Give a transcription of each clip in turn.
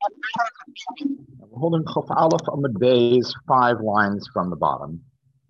We're holding Chaf Aleph Amud Beis 5 lines from the bottom.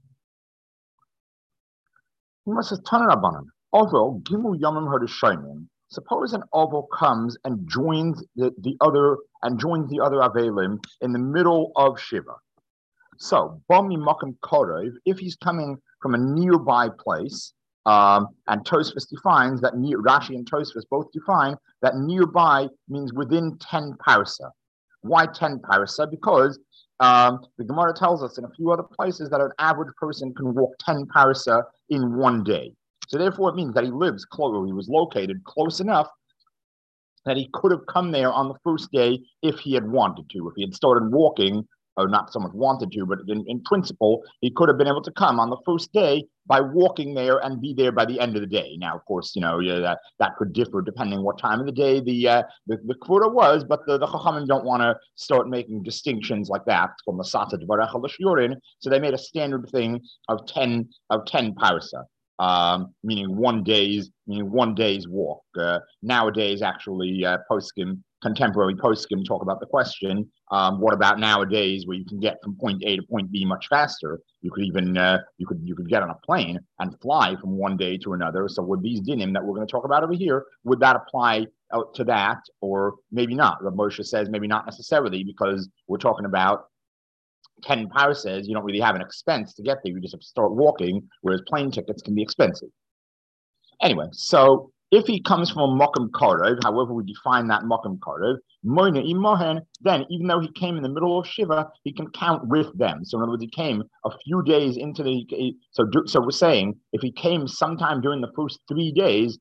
Says Tanarabanan. Although Gimel Yamim Hadashainim, suppose an oval comes and joins the other Avelim in the middle of Shiva. So Bami Makam Korev, if he's coming from a nearby place, and Tosfos defines that Rashi and Tosfos both define that nearby means within 10 parsa. Why 10 parsa? Because the Gemara tells us in a few other places that an average person can walk 10 parsa in one day. So therefore, it means that he lives close, or he was located close enough that he could have come there on the first day if he had wanted to. If he had started walking, or not so much wanted to, but in principle, he could have been able to come on the first day by walking there and be there by the end of the day. Now, of course, that could differ depending what time of the day the kvura was, but the Chachamim don't want to start making distinctions like that from the Sata Dvarech L'Shurin, so they made a standard thing of 10 parsa. Meaning one day's walk. Nowadays, actually, contemporary poskim talk about the question: what about nowadays, where you can get from point A to point B much faster? You could even you could get on a plane and fly from one day to another. So, with these dinim that we're going to talk about over here, would that apply to that, or maybe not? Rav Moshe says maybe not necessarily, because we're talking about 10 parses, you don't really have an expense to get there. You just have to start walking, whereas plane tickets can be expensive. Anyway, so if he comes from a Mokum Korev, however we define that Mokum Korev, Moina Imohen, then even though he came in the middle of Shiva, he can count with them. So in other words, he came a few days into the, so we're saying if he came sometime during the first 3 days,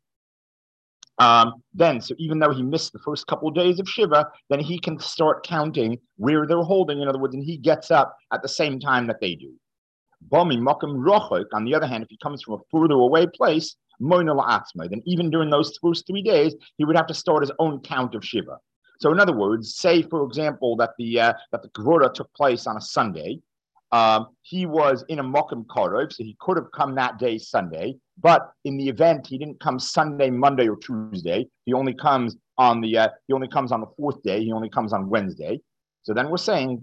so even though he missed the first couple of days of Shiva, then he can start counting where they're holding. In other words, and he gets up at the same time that they do. Bami Makam Rochok, on the other hand, if he comes from a further away place, Moina La'atzma, then even during those first 3 days, he would have to start his own count of Shiva. So in other words, say, for example, that the Kvura took place on a Sunday. He was in a Mokum Korov, so he could have come that day Sunday. But in the event he didn't come Sunday, Monday, or Tuesday, he only comes on the 4th day. He only comes on Wednesday. So then we're saying,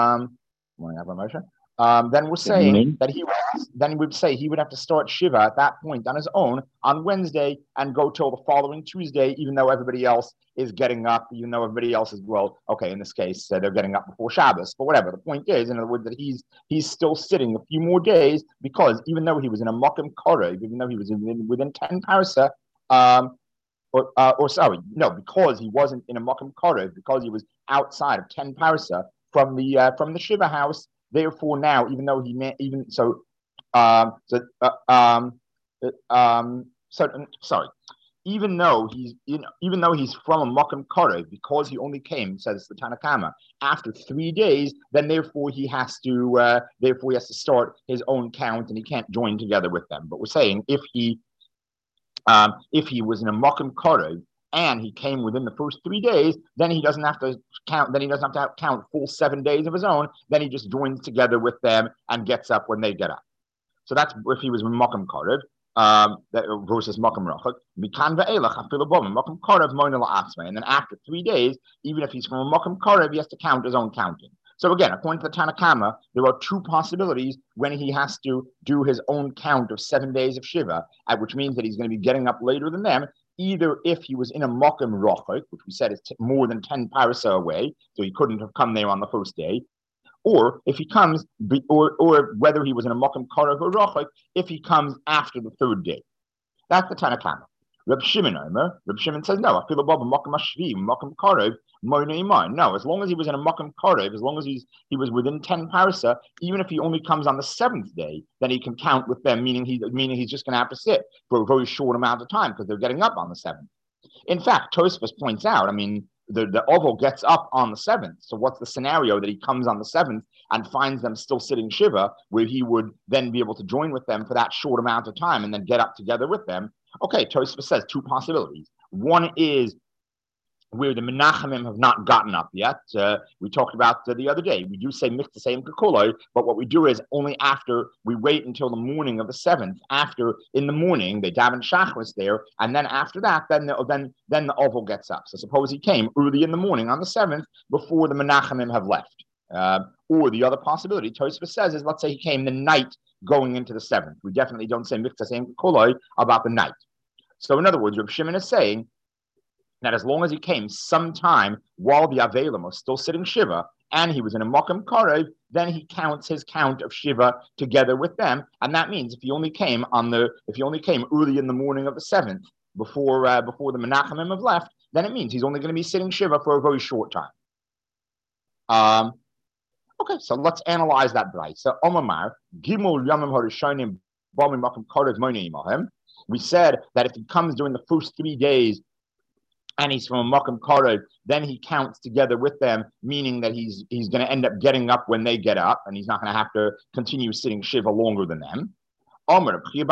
then we're saying that then we'd say he would have to start Shiva at that point on his own on Wednesday and go till the following Tuesday, even though everybody else is getting up, even though everybody else is, well, okay, in this case, they're getting up before Shabbos, but whatever. The point is, in other words, that he's still sitting a few more days, because even though he was in a Mokum Korev, even though he was within 10 parsa, because he wasn't in a Mokum Korev, because he was outside of 10 parsa from the Shiva house. Therefore, now, even though even though he's from a Mokum Korev, because he only came, says the Tanakama, after 3 days, then therefore he has to start his own count, and he can't join together with them. But we're saying if he was in a Mokum Korev and he came within the first 3 days, then he doesn't have to count. Then he doesn't have to count full 7 days of his own. Then he just joins together with them and gets up when they get up. So that's if he was in Mokum Korev versus Mokum Rachok. Mikan ve'elach afilu b'om Mokum Korev moina la'atzmei. And then after 3 days, even if he's from a Mokum Korev, he has to count his own counting. So again, according to the Tanakama, there are 2 possibilities when he has to do his own count of 7 days of Shiva, which means that he's going to be getting up later than them. Either if he was in a Mokum Rochok, which we said is more than 10 parasa away, so he couldn't have come there on the first day, or if he comes, or whether he was in a Mokum Korev or Rochok, if he comes after the 3rd day. That's the Tanakama. Reb Shimon says no. No, as long as he was in a Mokum Korev, as long as he was within 10 parasa, even if he only comes on the 7th day, then he can count with them, meaning he's just going to have to sit for a very short amount of time because they're getting up on the 7th. In fact, Tosfos points out, the oval gets up on the 7th. So what's the scenario that he comes on the 7th and finds them still sitting Shiva, where he would then be able to join with them for that short amount of time and then get up together with them? Okay, Tosfos says 2 possibilities. One is where the Menachemim have not gotten up yet. We talked about the other day. We do say mikta same kakuloi, but what we do is only after we wait until the morning of the 7th. After in the morning they daven shachris there, and then after that, then the oval gets up. So suppose he came early in the morning on the 7th before the Menachemim have left. Or the other possibility, Tosfos says, is let's say he came the night going into the 7th. We definitely don't say mikta same kakuloi about the night. So in other words, Reb Shimon is saying that as long as he came sometime while the Avelim was still sitting Shiva and he was in a Mokum Karev, then he counts his count of Shiva together with them. And that means if he only came early in the morning of the 7th before the Menachemim have left, then it means he's only going to be sitting Shiva for a very short time. Okay, so let's analyze that right. So Omamar, Gimel Yamim Harishonim Bami Mokum Karev Moini Imahim. We said that if he comes during the first 3 days and he's from a Makam Karev, then he counts together with them, meaning that he's going to end up getting up when they get up, and he's not going to have to continue sitting Shiva longer than them. However, Rav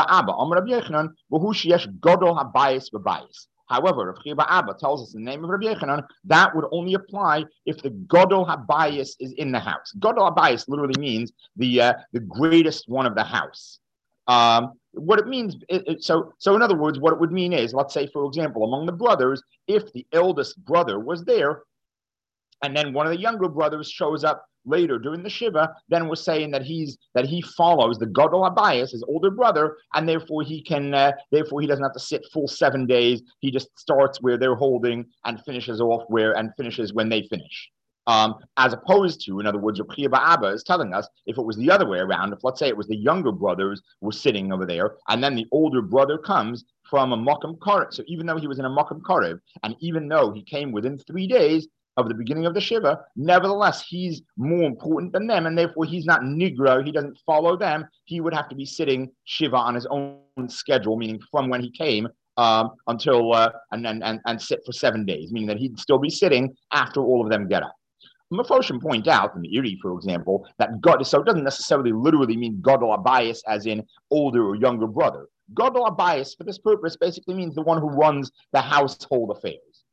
Chiya Abba tells us in the name of Rabbi Yechanan that would only apply if the Godol Habayis is in the house. Godol Habayis literally means the greatest one of the house. What it means, so in other words, what it would mean is, let's say, for example, among the brothers, if the eldest brother was there, and then one of the younger brothers shows up later during the Shiva, then we're saying that he follows the Gadol Habayis, his older brother, and therefore he doesn't have to sit full 7 days. He just starts where they're holding and finishes when they finish. As opposed to, in other words, Reb Chiya Abba is telling us if it was the other way around, if let's say it was the younger brothers were sitting over there, and then the older brother comes from a Makam Karev. So even though he was in a Makam Karev, and even though he came within 3 days of the beginning of the Shiva, nevertheless, he's more important than them, and therefore he's not Nigro, he doesn't follow them. He would have to be sitting Shiva on his own schedule, meaning from when he came until and sit for 7 days, meaning that he'd still be sitting after all of them get up. Mefoshim point out in the Iri, for example, that God, so it doesn't necessarily literally mean Gadol Habayis as in older or younger brother. Gadol Habayis, for this purpose, basically means the one who runs the household affairs.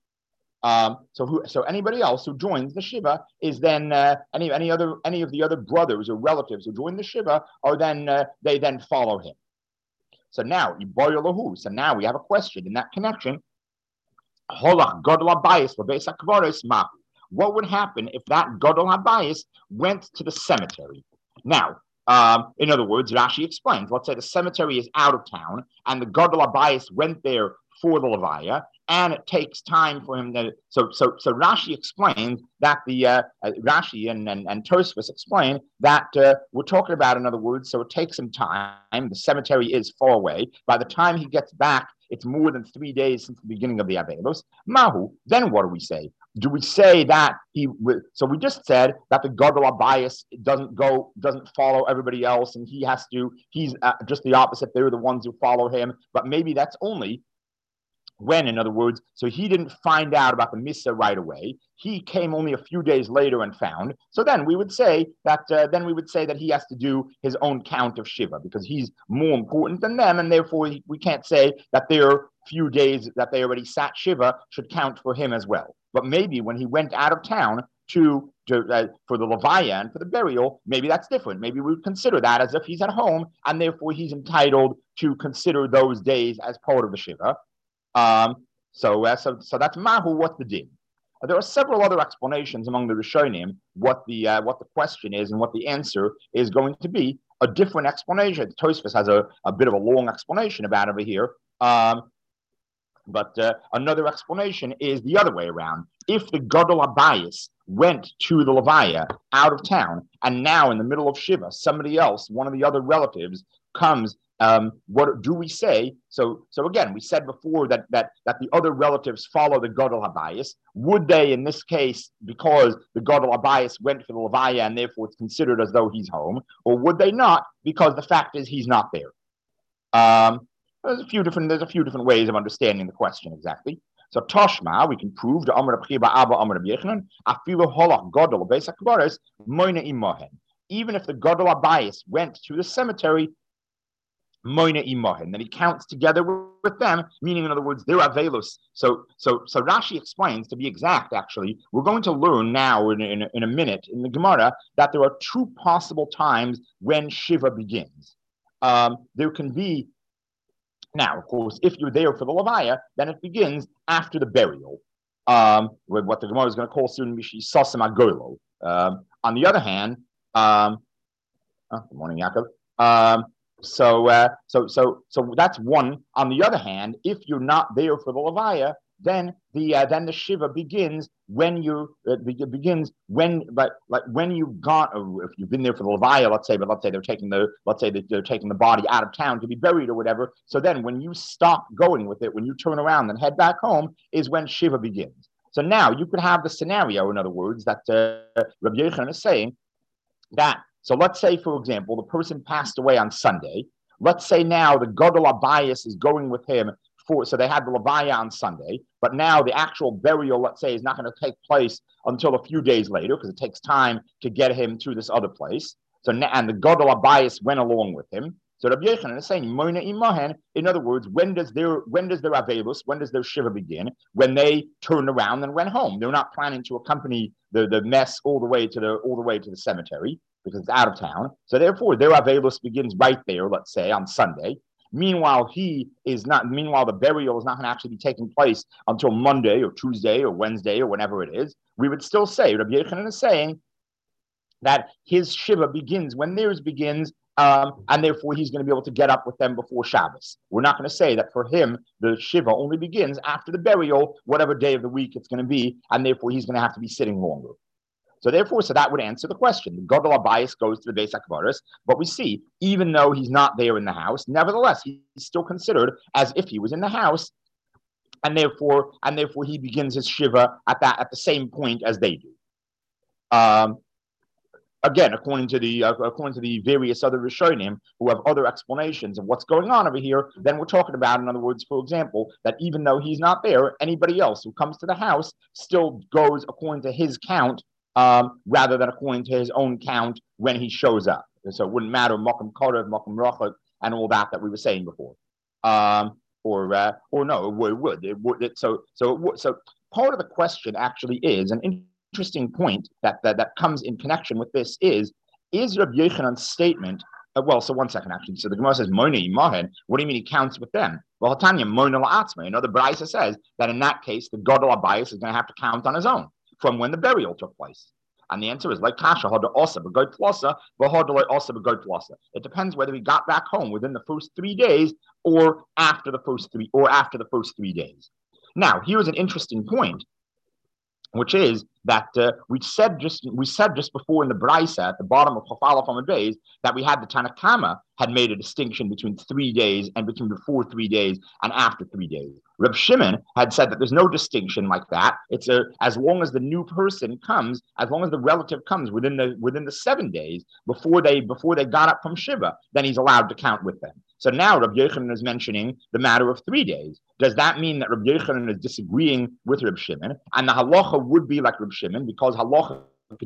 So anybody else who joins the Shiva is then any of the other brothers or relatives who join the Shiva are then they then follow him. So now So we have a question in that connection. Holach Gadol Habayis l'beis hakvaros mahu. What would happen if that Gadol Habayis went to the cemetery? Now, in other words, Rashi explains, let's say the cemetery is out of town and the Gadol Habayis went there for the Levaya, and it takes time for him to, so Rashi explains that Rashi and Tosfos explain that we're talking about, in other words, so it takes some time, the cemetery is far away, by the time he gets back, it's more than 3 days since the beginning of the Avelos. Mahu, then what do we say? Do we say that so we just said that the Gadol Habayis doesn't follow everybody else, and he's just the opposite. They're the ones who follow him, but maybe that's only when, in other words, so he didn't find out about the Misa right away. He came only a few days later and found. So then we would say that he has to do his own count of Shiva because he's more important than them, and therefore we can't say that their few days that they already sat Shiva should count for him as well. But maybe when he went out of town for the Levaya and for the burial, maybe that's different. Maybe we would consider that as if he's at home, and therefore he's entitled to consider those days as part of the Shiva. So that's Mahu, what's the din? There are several other explanations among the Rishonim what the question is and what the answer is going to be. A different explanation. Tosfos has a bit of a long explanation about it over here. But another explanation is the other way around. If the Gadol Habayis went to the Levaya out of town, and now in the middle of Shiva, somebody else, one of the other relatives, comes, what do we say? So again, we said before that the other relatives follow the Gadol Habayis. Would they, in this case, because the Gadol Habayis went for the Levaya and therefore it's considered as though he's home, or would they not? Because the fact is he's not there. There's a few different ways of understanding the question exactly. So Toshma, we can prove the Amar Chiya Abba Amar Yechanan afilu holach Gadol beis hakvaros moina imahen. Even if the Gadol Habayis went to the cemetery Moina imahin. Then he counts together with them, meaning, in other words, they're avelus. So Rashi explains, to be exact, actually, we're going to learn now in a minute in the Gemara that there are two possible times when Shiva begins. There can be, now, of course, if you're there for the Levaya, then it begins after the burial, with what the Gemara is going to call soon Mishi Sasam Agolo. On the other hand, good morning, Yaakov. So that's one. On the other hand, if you're not there for the Levaya, then the Shiva begins when when you've gone, or if you've been there for the Levaya, let's say they're taking the body out of town to be buried or whatever. So then when you stop going with it, when you turn around and head back home, is when Shiva begins. So now you could have the scenario, in other words, that Rabbi Yochanan is saying that. So let's say, for example, the person passed away on Sunday. Let's say now the Gadol Abayis is going with him so they had the Levaya on Sunday, but now the actual burial, let's say, is not going to take place until a few days later because it takes time to get him to this other place. So and the Gadol Abayis went along with him. So Rabbi Yochanan is saying, Moina imahen, in other words, when does their Avelus, when does their Shiva begin? When they turned around and went home. They're not planning to accompany the mess all the way to the cemetery because it's out of town. So therefore, their Avelus begins right there, let's say, on Sunday. Meanwhile, the burial is not going to actually be taking place until Monday or Tuesday or Wednesday or whenever it is. We would still say, Rabbi Yochanan is saying that his Shiva begins when theirs begins, and therefore he's going to be able to get up with them before Shabbos. We're not going to say that for him, the Shiva only begins after the burial, whatever day of the week it's going to be, and therefore he's going to have to be sitting longer. So that would answer the question. The Gadol Abayis goes to the Beis HaKvaros, but we see, even though he's not there in the house, nevertheless, he's still considered as if he was in the house, and therefore he begins his Shiva at the same point as they do. Again, according to the various other Rishonim who have other explanations of what's going on over here, then we're talking about, in other words, for example, that even though he's not there, anybody else who comes to the house still goes according to his count, rather than according to his own count when he shows up. So it wouldn't matter Mokum Korev, Mokum Rachak, and all that we were saying before. Or no, it would. So part of the question actually is an interesting point that comes in connection with this is Rabbi Yochanan's statement. So one second actually. So the Gemara says Moni Mahen. What do you mean he counts with them? Well, Hatanya Moni La'atzma. Another Brisa says that in that case the Gadol Abayis is going to have to count on his own from when the burial took place. And the answer is like kasha hada osa b'goy tlosa v'hada osa b'goy tlosa. It depends whether he got back home within the first 3 days or after the first 3 days. Now, here's an interesting point, which is that we said just before in the Brisa at the bottom of Chafalaf Amud Beis that we had the Tanna Kama had made a distinction between 3 days and between before 3 days and after 3 days. Reb Shimon had said that there's no distinction like that. It's as long as the new person comes, as long as the relative comes within the 7 days before they got up from Shiva, then he's allowed to count with them. So now Reb Yochanan is mentioning the matter of 3 days. Does that mean that Reb Yochanan is disagreeing with Reb Shimon? And the halacha would be like Reb Shimon, because halacha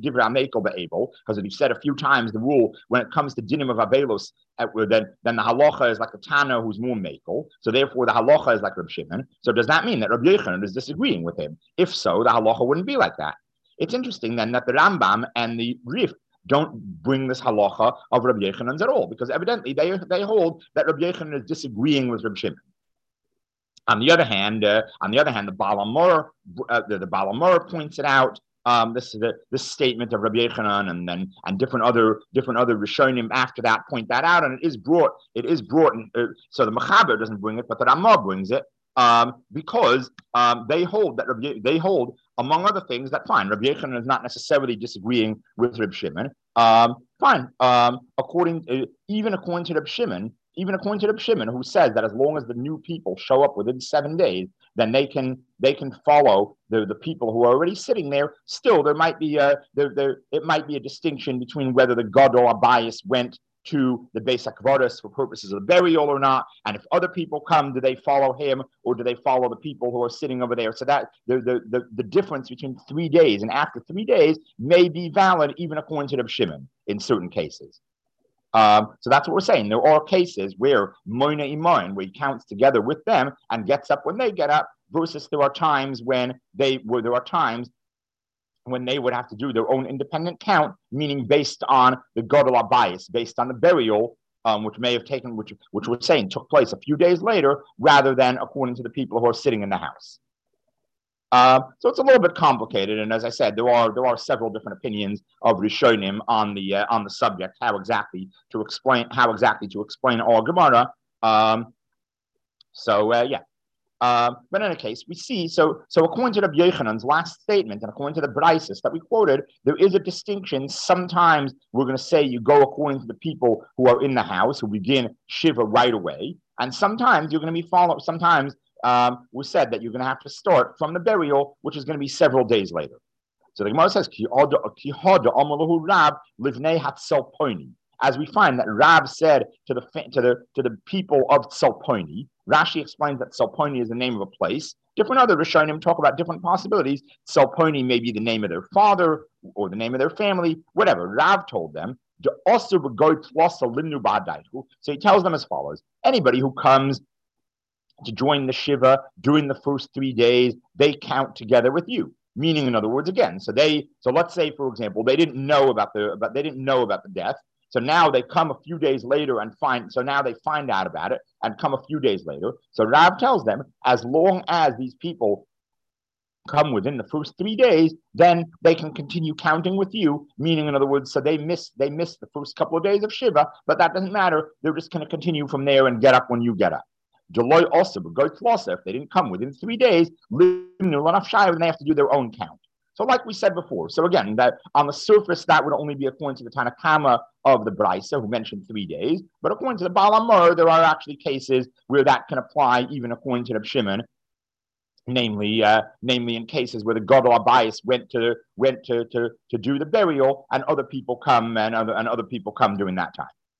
because we've said a few times the rule when it comes to dinim of abelos, then the halacha is like a Tana who's more mekel. So therefore the halacha is like Reb Shimon. So does that mean that Reb Yochanan is disagreeing with him? If so, the halacha wouldn't be like that. It's interesting then that the Rambam and the Rif don't bring this halacha of Reb Yochanan's at all, because evidently they hold that Reb Yochanan is disagreeing with Reb Shimon. On the other hand, the Baal HaMor points it out. This statement of Rabbi Yochanan and different other Rishonim after that point that out, and it is brought. So the Mechaber doesn't bring it, but the Ramah brings it because they hold among other things that fine. Rabbi Yochanan is not necessarily disagreeing with Reb Shimon. Fine. According to Reb Shimon. Even according to Reb Shimon, who says that as long as the new people show up within 7 days, then they can follow the people who are already sitting there. Still, there might be it might be a distinction between whether the Gadol Abayis went to the Beis HaKvaros for purposes of burial or not, and if other people come, do they follow him or do they follow the people who are sitting over there? So that the difference between 3 days and after 3 days may be valid even according to Reb Shimon in certain cases. So that's what we're saying. There are cases where Moina Iman, where he counts together with them and gets up when they get up, versus there are times when they would have to do their own independent count, meaning based on the Godel bias, based on the burial, which may have taken, which we're saying took place a few days later, rather than according to the people who are sitting in the house. So it's a little bit complicated, and as I said, there are several different opinions of Rishonim on the subject, how exactly to explain our Gemara. But in any case, we see so according to Rabbi Yochanan's last statement and according to the Braisos that we quoted, there is a distinction. Sometimes we're going to say you go according to the people who are in the house who begin Shiva right away, and sometimes you're going to be followed. Sometimes we said that you're going to have to start from the burial, which is going to be several days later. So the Gemara says, as we find that Rab said to the people of Tsalponi. Rashi explains that Tsalponi is the name of a place. Different other Rishonim talk about different possibilities. Tsalponi may be the name of their father or the name of their family, whatever. Rab told them, so he tells them as follows: anybody who comes to join the Shiva during the first 3 days, they count together with you. Meaning, in other words, again, so let's say, for example, they didn't know about the death. So now they come a few days later and find out about it and come a few days later. So Rav tells them, as long as these people come within the first 3 days, then they can continue counting with you. Meaning, in other words, so they miss the first couple of days of Shiva, but that doesn't matter. They're just going to continue from there and get up when you get up. Deloy also, but go to if they didn't come within 3 days, then they have to do their own count. So like we said before, so again, that on the surface, that would only be according to the Tanakama of the Braisa, who mentioned 3 days. But according to the Baal Amor, there are actually cases where that can apply even according to the Shimon, namely in cases where the Gadol Abayis went to do the burial, and other people come during that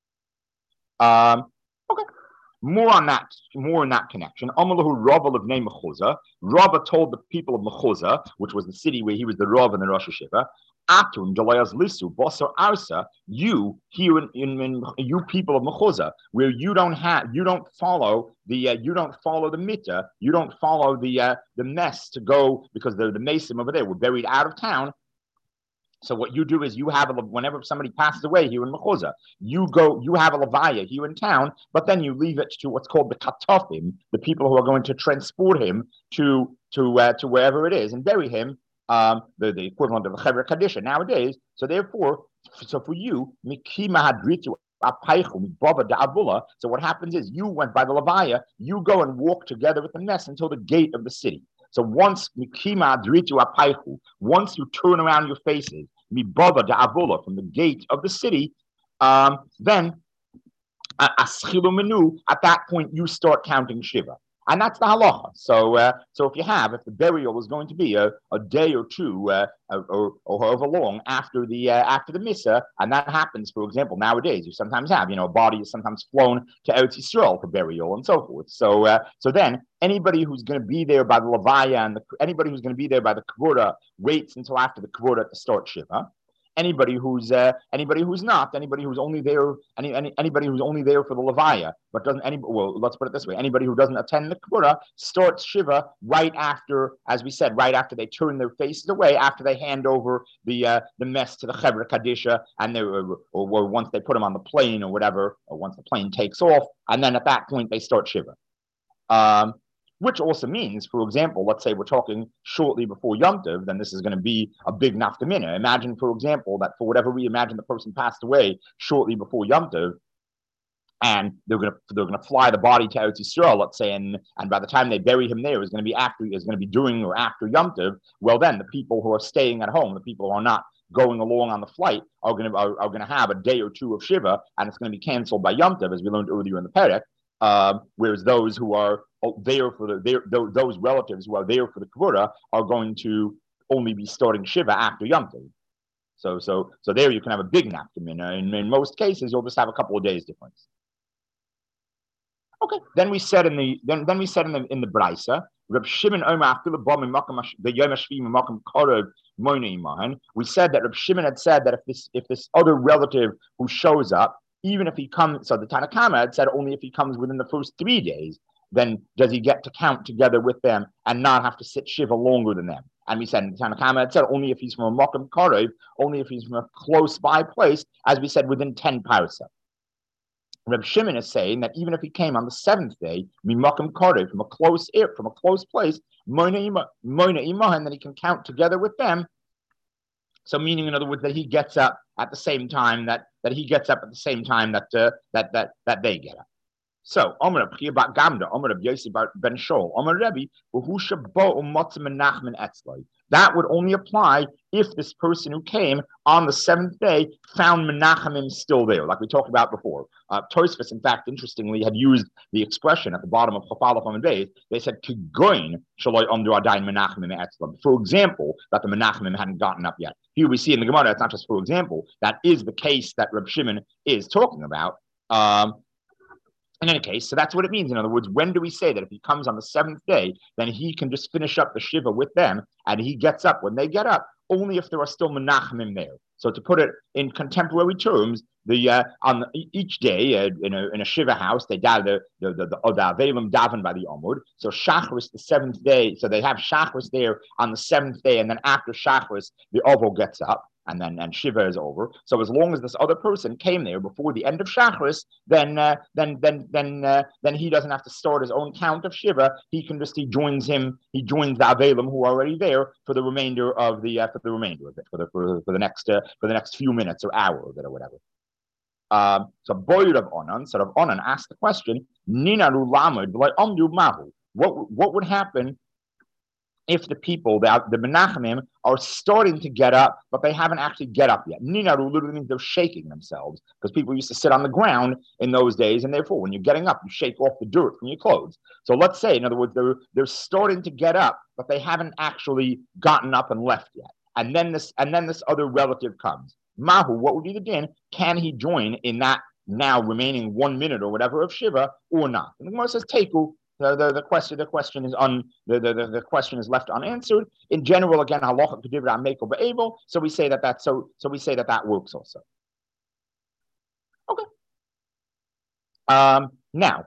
time. Okay. More in that connection. Amalahu Rava of name Mechuza. Rava told the people of Mechuza, which was the city where he was the Rav and the Rosh Hashiva, Atun Jalayas Lisu Basar Arsa. You here in you people of Mechuza, where you don't follow the mitzvah, you don't follow the mess to go, because the Mason over there were buried out of town. So what you do is whenever somebody passes away here in Mechuza, you have a levaya here in town, but then you leave it to what's called the katafim, the people who are going to transport him to wherever it is and bury him, the equivalent of a chevra kadisha nowadays. So therefore, for you, mikima hadritu so what happens is you went by the levaya, you go and walk together with the mess until the gate of the city. So once you turn around your faces, from the gate of the city, then at that point you start counting Shiva. And that's the halacha. So if the burial is going to be a day or two or however long after the Misa, and that happens, for example, nowadays you sometimes have, a body is sometimes flown to Eretz Yisrael for burial and so forth. So then anybody who's going to be there by the Levaya and anybody who's going to be there by the Kvura waits until after the Kvura to start Shiva. Anybody who's not, anybody who's only there, anybody who's only there for the Levaya, but let's put it this way: anybody who doesn't attend the Kvura starts Shiva right after, as we said, right after they turn their faces away, after they hand over the mess to the Chevra Kadisha, and or once they put them on the plane or whatever, or once the plane takes off, and then at that point they start Shiva. Which also means, for example, let's say we're talking shortly before Yom Tov, then this is going to be a big nafkamina. Imagine, for example, that for whatever we imagine the person passed away shortly before Yom Tov, and they're going to fly the body to Eretz Yisrael, let's say, and by the time they bury him there is going to be during or after Yom Tov. Well, then the people who are staying at home, the people who are not going along on the flight, are going to have a day or two of Shiva, and it's going to be canceled by Yom Tov, as we learned earlier in the Perek. Whereas those who are there those relatives who are there for the Kvura are going to only be starting Shiva after Yom Tov. So there you can have a big nafkamina. In most cases, you'll just have a couple of days difference. Okay. Then we said in the Braisa, Reb Shimon Omer after the Yom Hashvi Makom Korov Mona Iman. We said that Reb Shimon had said that if this other relative who shows up even if he comes, so the Tanna Kama had said only if he comes within the first 3 days, then does he get to count together with them and not have to sit Shiva longer than them. And we said, the Tanna Kama had said only if he's from a Mokum Karev, only if he's from a close by place, as we said, within 10 parsa. Reb Shimon is saying that even if he came on the 7th day, Mimakim Karev, from a close place, Moina Imahan, then he can count together with them. So, meaning, in other words, that he gets up at the same time that he gets up at the same time that they get up. So, Omer Reb Chia Bat Gamda, Omer Reb Yossi Ben Shol, Omer Rebbe, V'husha Bo Umotzim Menachem Etzloi. That would only apply if this person who came on the 7th day found Menachemim still there, like we talked about before. Tosfos, in fact, interestingly, had used the expression at the bottom of Chafalach Amud Beis. They said, "Kigoin shaloi amdu adayin Menachemim etzlam." For example, that the Menachemim hadn't gotten up yet. Here we see in the Gemara, it's not just for example. That is the case that Reb Shimon is talking about. In any case, so that's what it means. In other words, when do we say that if he comes on the 7th day, then he can just finish up the Shiva with them, and he gets up when they get up, only if there are still Menachemim there. So to put it in contemporary terms, each day in a Shiva house, they daven the Avelim daven by the Amud. So Shachris, the 7th day, so they have Shachris there on the 7th day, and then after Shachris, the Ovo gets up. And Shiva is over. So as long as this other person came there before the end of Shachris, then he doesn't have to start his own count of Shiva. He joins the Avelim who are already there for the remainder of the for the next few minutes or hour of it or whatever. So Boyd of Onan, sort of Onan asked the question, Nina Rulamud, what would happen if the people, the Menachemim, are starting to get up, but they haven't actually get up yet? Ninaru literally means they're shaking themselves, because people used to sit on the ground in those days, and therefore, when you're getting up, you shake off the dirt from your clothes. So let's say, in other words, they're starting to get up, but they haven't actually gotten up and left yet. And then this other relative comes. Mahu, what would be the din? Can he join in that now remaining 1 minute or whatever of Shiva or not? And the Gemara says, Teku. The question is left unanswered. In general, again, halacha kedivra ameko be'evel. So we say that works also. Okay. Now,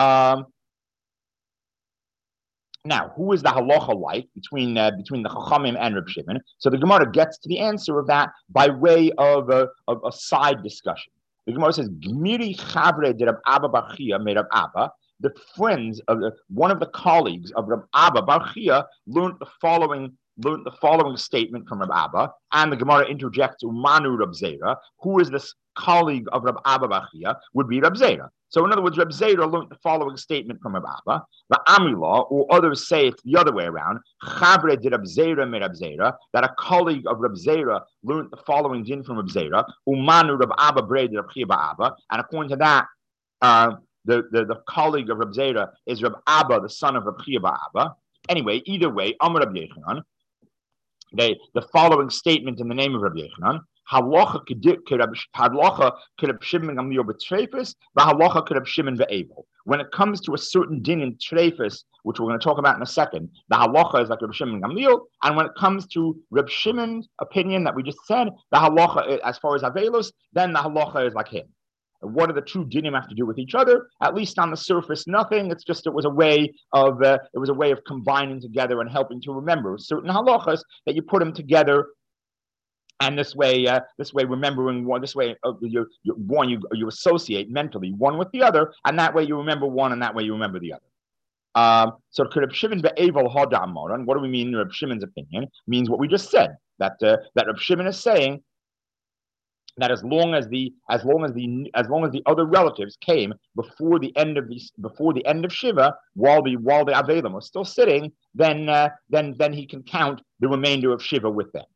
who is the halacha like between the Chachamim and Reb Shimon? So the Gemara gets to the answer of that by way of a side discussion. The Gemara says, "Gmiri chavre de Rab Abba bar Chia made Rab Abba." The friends of one of the colleagues of Rab Abba bar Chia learned the following statement from Rab Abba, and the Gemara interjects Umanu Rab Zera. Who is this colleague of Rab Abba bar Chia? Would be Rab Zera. So in other words, Rab Zera learned the following statement from Rab Abba. The Amila, or others say it's the other way around. Chavre de Rab Zera me Rab Zera, that a colleague of Rab Zera learned the following din from Rab Zera. Umanu Rab Abba braid Rab Chia bar Abba, and according to that, the colleague of Reb Zera is Reb Abba, the son of Reb Chia bar Abba. Anyway, either way, Amar Reb Yechanan, the following statement in the name of Reb Yechanan, halacha Reb Shimon Gamliel b'Treifus, v'halacha Reb Shimon ve'Evel. When it comes to a certain din in Treifus, which we're going to talk about in a second, the halacha is like Reb Shimon Gamliel, and when it comes to Reb Shimon's opinion that we just said, the halacha, as far as Avelos, then the halacha is like him. What do the two dinim have to do with each other? At least on the surface, nothing. It's just it was a way of combining together and helping to remember certain halachas that you put them together, and this way remembering one. This way, you associate mentally one with the other, and that way you remember one, and that way you remember the other. So Reb Shimon be'evel hadam moran. What do we mean? Reb Shimon's opinion it means what we just said. That Reb Shimon is saying that as long as the other relatives came before the end of Shiva, while the Avelim was still sitting, then he can count the remainder of Shiva with them.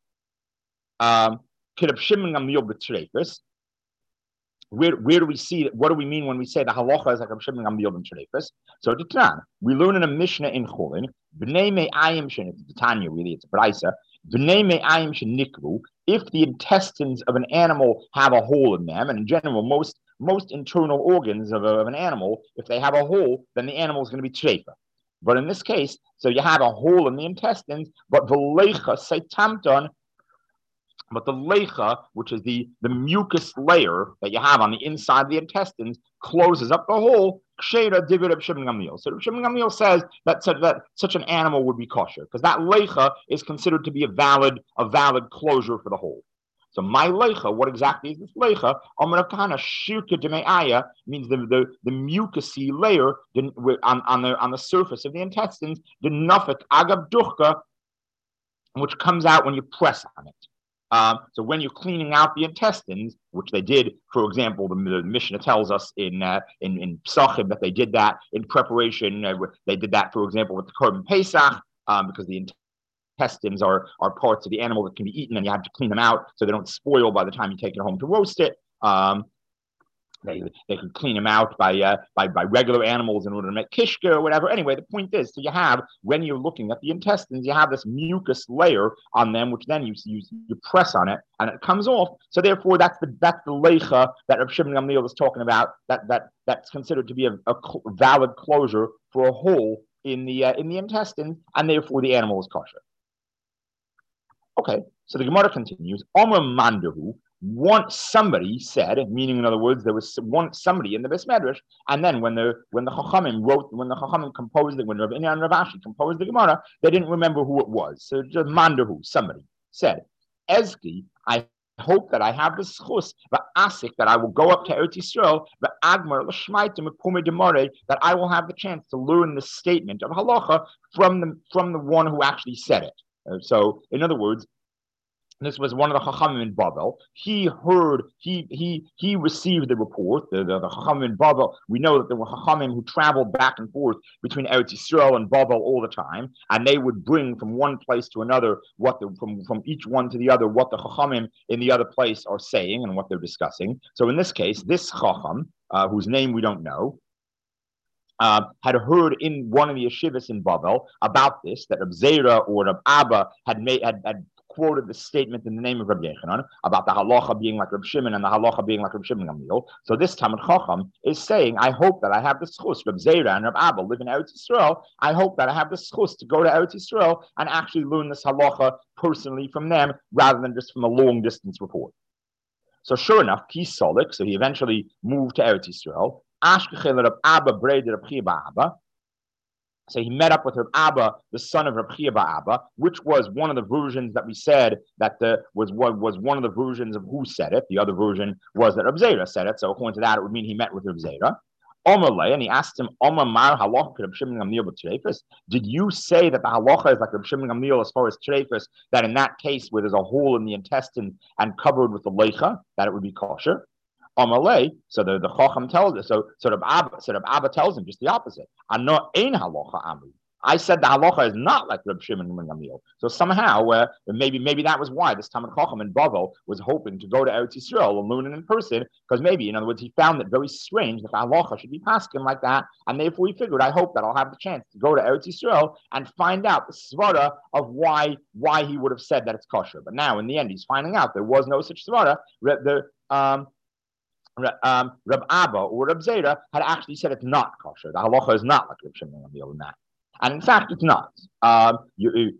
Where do we see? What do we mean when we say the halacha is like Reb Shimon Gamliel ben Treifus? So we learn in a Mishnah in Chulin, b'nei me'ayim it's the Tanya really, it's a Braisa. B'nei me'ayim shenikru. If the intestines of an animal have a hole in them, and in general, most internal organs of an animal, if they have a hole, then the animal is going to be treifa. But in this case, so you have a hole in the intestines, but v'leicha seitamton But the lecha, which is the mucus layer that you have on the inside of the intestines, closes up the hole. Kshera divid of Shimon Gamliel. So Shimon Gamliel says that such an animal would be kosher because that lecha is considered to be a valid closure for the hole. So my lecha, what exactly is this lecha? Amrakana shirka demeaya means the mucousy layer on the surface of the intestines, the nafik agab duchka, which comes out when you press on it. So when you're cleaning out the intestines, which they did, for example, the Mishnah tells us in Psachim that they did that in preparation. They did that, for example, with the Korban Pesach, because the intestines are parts of the animal that can be eaten, and you have to clean them out so they don't spoil by the time you take it home to roast it. They can clean them out by regular animals in order to make kishka or whatever. Anyway, the point is, so you have, when you're looking at the intestines, you have this mucus layer on them, which then you press on it and it comes off. So therefore, that's the lecha that Rav Shimon Gamliel was talking about. That's considered to be a valid closure for a hole in the intestine, and therefore the animal is kosher. Okay, so the Gemara continues. Omer Mandahu. Somebody said, meaning in other words, there was somebody in the Beis Medrash, and then when the Chachamim composed it, when Rav Ina and Rav Ashi composed the Gemara, they didn't remember who it was. So just Mandahu, somebody said, Ezki, I hope that I have the schus, asik, that I will go up to Eretz Yisrael, agmar l'shmaitim pumei demare, that I will have the chance to learn the statement of halacha from the one who actually said it. So, in other words, this was one of the Chachamim in Babel. He received the report. The Chachamim in Babel. We know that there were Chachamim who traveled back and forth between Eretz Yisrael and Babel all the time, and they would bring from one place to another from each one to the other what the Chachamim in the other place are saying and what they're discussing. So in this case, this Chacham, whose name we don't know, had heard in one of the yeshivas in Babel about this, that Reb Zera or Reb Abba had quoted the statement in the name of Rabbi Yechanan about the halacha being like Reb Shimon and the halacha being like Reb Shimon Gamliel. So this Talmid Chacham is saying, I hope that I have the schus. Reb Zera and Reb Abba live in Eretz Yisrael. I hope that I have the schus to go to Eretz Yisrael and actually learn this halacha personally from them rather than just from a long distance report. So sure enough, Kis Solik, so he eventually moved to Eretz Yisrael. Ashkechel Reb Abba braided Reb Chia bar Abba. So he met up with Reb Abba, the son of Reb Chia bar Abba, which was one of the versions that we said that was one of the versions of who said it. The other version was that Reb Zera said it. So according to that, it would mean he met with Reb Zera. Omerle, and he asked him, Omer Mar halacha Reb Shimon Gamliel b'treifus. Did you say that the halacha is like Reb Shimon Gamliel as far as treifus, that in that case where there's a hole in the intestine and covered with the leicha, that it would be kosher? Amalei, so the Chacham tells us, so Reb Abba tells him just the opposite. Ano ein halacha amri. I said the halacha is not like Reb Shimon ben Gamliel. So somehow, maybe that was why this Talmid Chacham in Babel was hoping to go to Eretz Yisrael and learn it in person, because maybe, in other words, he found it very strange that the halacha should be paskin like that, and therefore he figured, I hope that I'll have the chance to go to Eretz Yisrael and find out the svara of why he would have said that it's kosher. But now, in the end, he's finding out there was no such svara. Reb Abba or Reb Zera had actually said it's not kosher. The halacha is not like Reb Shimon Gamliel in that, and in fact, it's not. The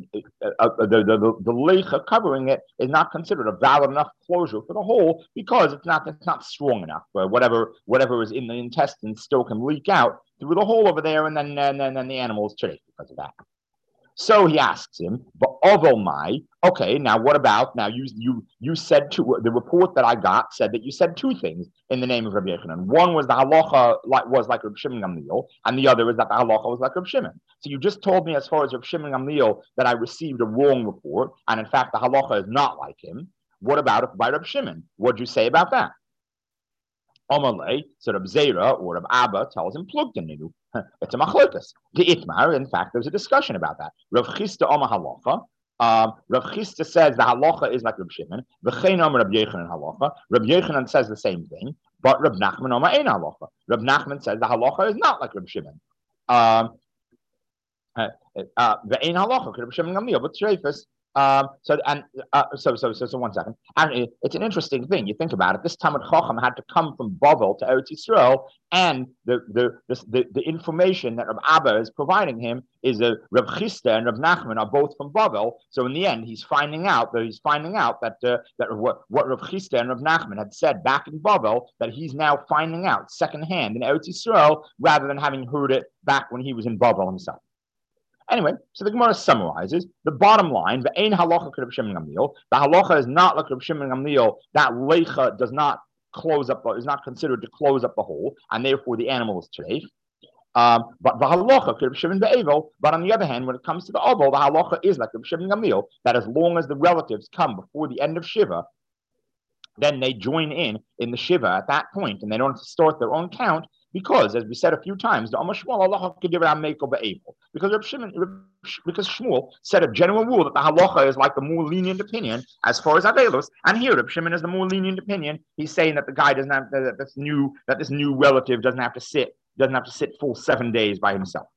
leicha covering it is not considered a valid enough closure for the hole because it's not strong enough. Whatever is in the intestines still can leak out through the hole over there, and then the animal is treif because of that. So he asks him, but mai. Okay, now what about, now you said the report that I got said that you said two things in the name of Rabbi Yechanan. One was the halacha was like Reb Shimon Gamliel, and the other is that the halacha was like Reb Shimon. So you just told me as far as Reb Shimon Gamliel that I received a wrong report, and in fact the halacha is not like him. What about it by Reb Shimon? What'd you say about that? Omalei, so Reb Zera or Reb Abba tells him, Plugdenu. It's a machlokas. The Itmar, in fact, there's a discussion about that. Rav Chisda Omar halacha. Rav Chisda says the halacha is like Reb Shimon. V'chein Omar Reb Yechanan halacha. Reb Yechanan says the same thing, but Reb Nachman Omar ein halacha. Reb Nachman says the halacha is not like Reb Shimon. The ein halacha Reb Shimon Gamliel, but treifus. So 1 second. And it's an interesting thing. You think about it. This Talmud Chacham had to come from Bavel to Eretz Yisrael, and the information that Rav Abba is providing him is a Rav Chisda and Rav Nachman are both from Bavel. So in the end, he's finding out that what Rav Chisda and Rav Nachman had said back in Bavel, that he's now finding out secondhand in Eretz Yisrael, rather than having heard it back when he was in Bavel himself. Anyway, so the Gemara summarizes the bottom line: the Ein Halacha Reb Shimon Gamliel. The halacha is not like Reb Shimon Gamliel. That leicha does not is not considered to close up the hole, and therefore the animal is treif. But the halacha Reb Shimon be'evel. But on the other hand, when it comes to the oval, the halacha is like Reb Shimon Gamliel, that as long as the relatives come before the end of Shiva, then they join in the Shiva at that point, and they don't have to start their own count. Because, as we said a few times, the Shmuel halacha could give it a mekel be'evel. Because Shmuel said a general rule that the halacha is like the more lenient opinion as far as Avelos, and here Reb Shimon is the more lenient opinion. He's saying that the guy doesn't have that this new relative doesn't have to sit full 7 days by himself.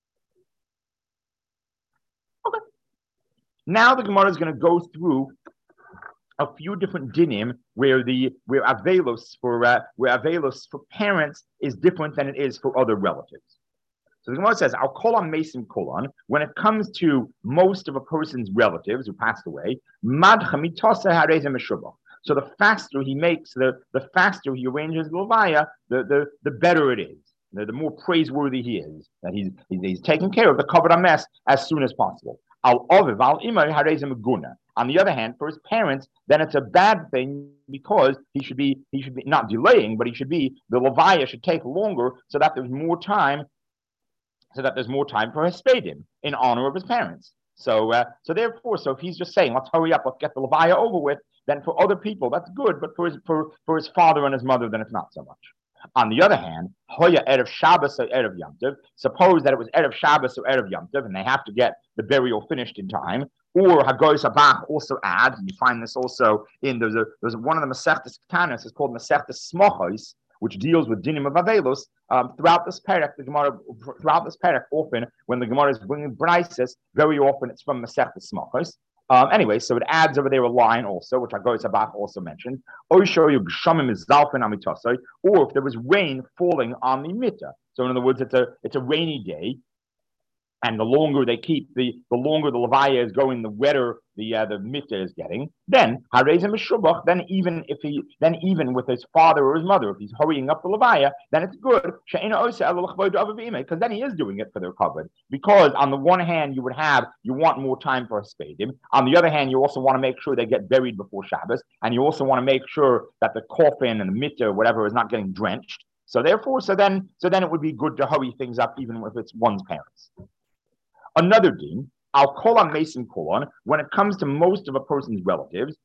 Okay. Now the Gemara is going to go through a few different dinim where avelos for parents is different than it is for other relatives. So the Gemara says, "Al kolan mesim kolan." When it comes to most of a person's relatives who passed away, madcha mitasa harezem meshubach. So the faster he makes the faster he arranges the levaya, the better it is. The more praiseworthy he is, that he's taking care of the covered ames as soon as possible. Al oviv al imay harezem guna. On the other hand, for his parents, then it's a bad thing because he should be not delaying, but the levaya should take longer so that there's more time for his spadim in honor of his parents. So therefore, if he's just saying, let's hurry up, let's get the levaya over with, then for other people that's good, but for his father and his mother, then it's not so much. On the other hand, Hoya Erev Shabbos or Erev Yom Tov, suppose that it was Erev Shabbos or Erev Yom Tov, and they have to get the burial finished in time, or Hagoy Sabach also adds, and you find this also in, there's one of the Masechtas Ketanos, it's called Masechtas Smochos, which deals with dinim of Avelos. Throughout this parak, often, when the Gemara is bringing Braises, very often it's from Masechtas Smochos. Anyway, so it adds over there a line also, which Agoy Sabach also mentioned. Or if there was rain falling on the mitta. So in other words, it's a rainy day, and the longer they keep the longer the levaya is going, the wetter the mitzvah is getting. Then harezim meshubach. Then even with his father or his mother, if he's hurrying up the levaya, then it's good. Because then he is doing it for their covered. Because on the one hand, you want more time for a spadim. On the other hand, you also want to make sure they get buried before Shabbos, and you also want to make sure that the coffin and the mitzvah or whatever is not getting drenched. So then it would be good to hurry things up, even if it's one's parents. Another din, I'll call on Mason Kolon, when it comes to most of a person's relatives,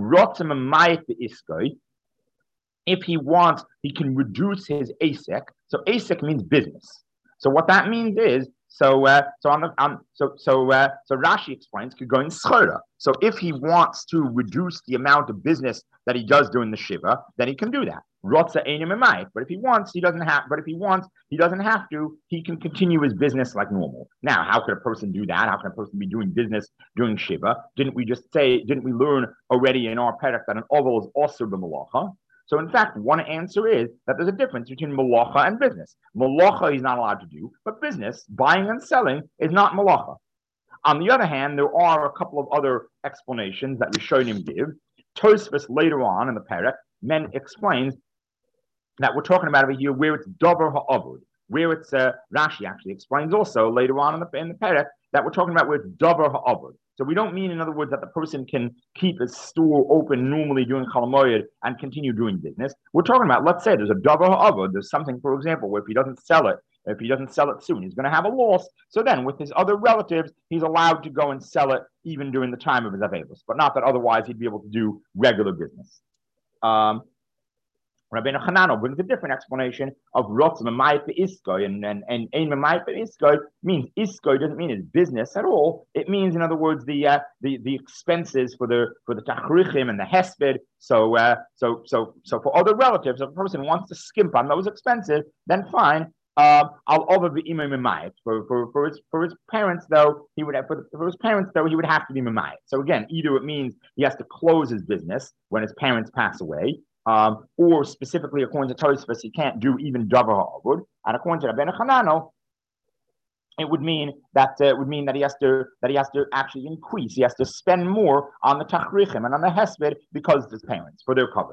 if he wants, he can reduce his asek. So asek means business. So what that means is, so Rashi explains, could go in schora. So if he wants to reduce the amount of business that he does during the shiva, then he can do that. Rotza einim emayit. But if he wants, he doesn't have. But if he wants, he doesn't have to. He can continue his business like normal. Now, how could a person do that? How can a person be doing business during shiva? Didn't we learn already in our parak that an oval is also the malacha? So in fact, one answer is that there's a difference between malacha and business. Malacha he's not allowed to do, but business, buying and selling, is not malacha. On the other hand, there are a couple of other explanations that Rishonim give. Tosfos later on in the parak explains that we're talking about over here where it's davar ha'avod, where it's Rashi actually explains also later on in the parak that we're talking about where it's davar ha'avod. So we don't mean, in other words, that the person can keep his store open normally during Chol Hamoed and continue doing business. We're talking about, let's say there's a davar ha'avod, there's something, for example, where if he doesn't sell it soon, he's going to have a loss. So then with his other relatives, he's allowed to go and sell it even during the time of his avelos, but not that otherwise he'd be able to do regular business. Rabbeinu Hanano brings a different explanation of Rotz Mamayit Iskoy, and Ein Mamayit Iskoy means Iskoy doesn't mean his business at all. It means, in other words, the expenses for the Tachrichim and the Hesped. So for other relatives, if a person wants to skimp on those expenses, then fine. I'll over be imay mimayit. For his parents though he would have for his parents though he would have to be mimayit. So again, either it means he has to close his business when his parents pass away, or specifically according to Tosfos, he can't do even davar ha'avud. And according to Rabbeinu Chananel, it would mean that he has to actually increase. He has to spend more on the tachrichim and on the hesped because of his parents for their cover.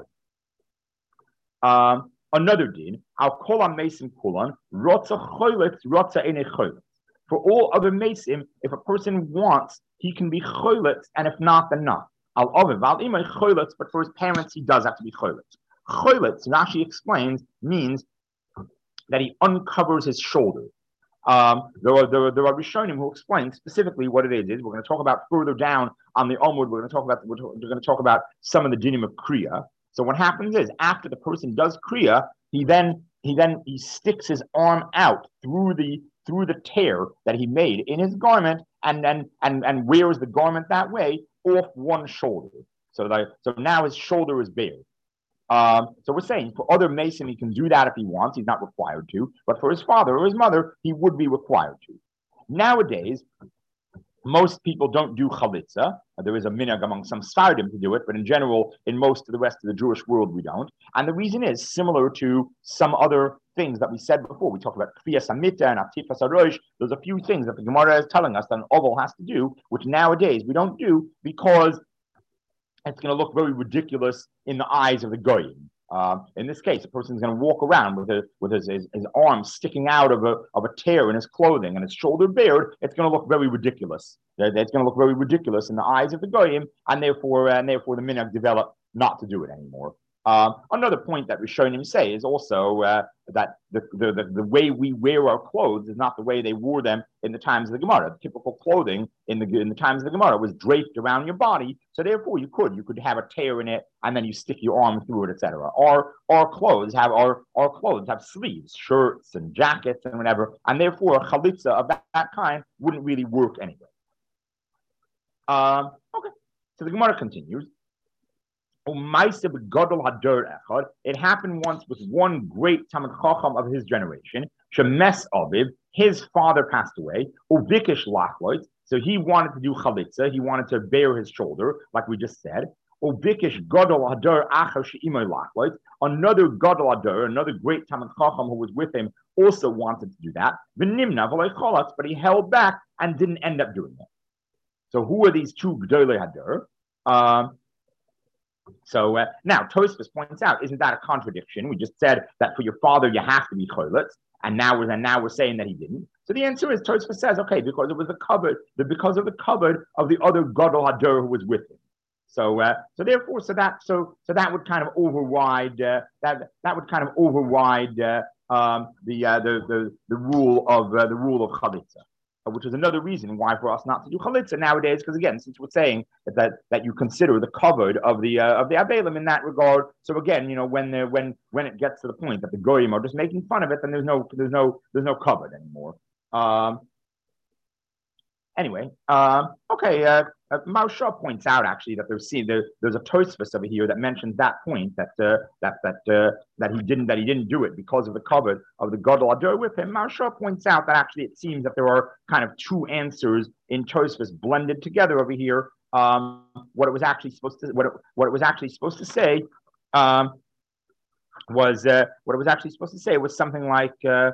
Another din, I'll call on Mason Kulan, Rotza Choylitz, Rotza Ene Choylitz. For all other Mason, if a person wants, he can be Choylitz, and if not, then not. I'll Oviv, I'll Imay Choylitz, but for his parents, he does have to be Choylitz. Choylitz, Rashi explains, means that he uncovers his shoulder. There are Rishonim who explain specifically what it is. We're going to talk about further down on the Omud. We're going to talk about some of the dinim of Kriya. So what happens is after the person does Kriya, he sticks his arm out through the tear that he made in his garment and wears the garment that way off one shoulder. So now his shoulder is bare. So we're saying for other Mason, he can do that if he wants. He's not required to. But for his father or his mother, he would be required to. Nowadays, most people don't do chalitza. There is a minhag among some Sfardim to do it, but in general, in most of the rest of the Jewish world, we don't. And the reason is similar to some other things that we said before. We talked about Kriyas Hamita and Atifas HaRosh. There's a few things that the Gemara is telling us that an oval has to do, which nowadays we don't do because it's going to look very ridiculous in the eyes of the goyim. In this case, a person's going to walk around with his arm sticking out of a tear in his clothing and his shoulder bared. It's going to look very ridiculous. It's going to look very ridiculous in the eyes of the goyim, and therefore the minhag developed not to do it anymore. Another point that Rishonim say is also that the way we wear our clothes is not the way they wore them in the times of the Gemara. The typical clothing in the times of the Gemara was draped around your body, so therefore you could have a tear in it and then you stick your arm through it, etc. Our clothes have sleeves, shirts and jackets and whatever, and therefore a chalitza of that kind wouldn't really work anyway. Okay, so the Gemara continues. It happened once with one great Talmid Chacham of his generation. Shemes Aviv, his father passed away. Uvikish lachloit, so he wanted to do chalitza. He wanted to bare his shoulder, like we just said. Uvikish gadol hadar achar she'imay lachloit. Another gadol hadar, another great Talmid Chacham who was with him, also wanted to do that. V'nimna v'loy cholatz, but he held back and didn't end up doing it. So who are these two gadolei hadar? So now Tosfos points out, isn't that a contradiction? We just said that for your father you have to be choletz, and now we're saying that he didn't. So the answer is Tosfos says, okay, because it was because of the cupboard of the other gadol hadar who was with him. So that would kind of override the rule of chalitza. Which is another reason why for us not to do chalitza nowadays, because again, since we're saying that you consider the covered of the Avelim in that regard, so again, when it gets to the point that the goyim are just making fun of it, then there's no covered anymore. Anyway, okay. Marsha points out actually that there's a Tosfos over here that mentions that point that he didn't do it because of the covet of the gadol hadar with him. Marsha points out that actually it seems that there are kind of two answers in Tosfos blended together over here. What it was actually supposed to say was something like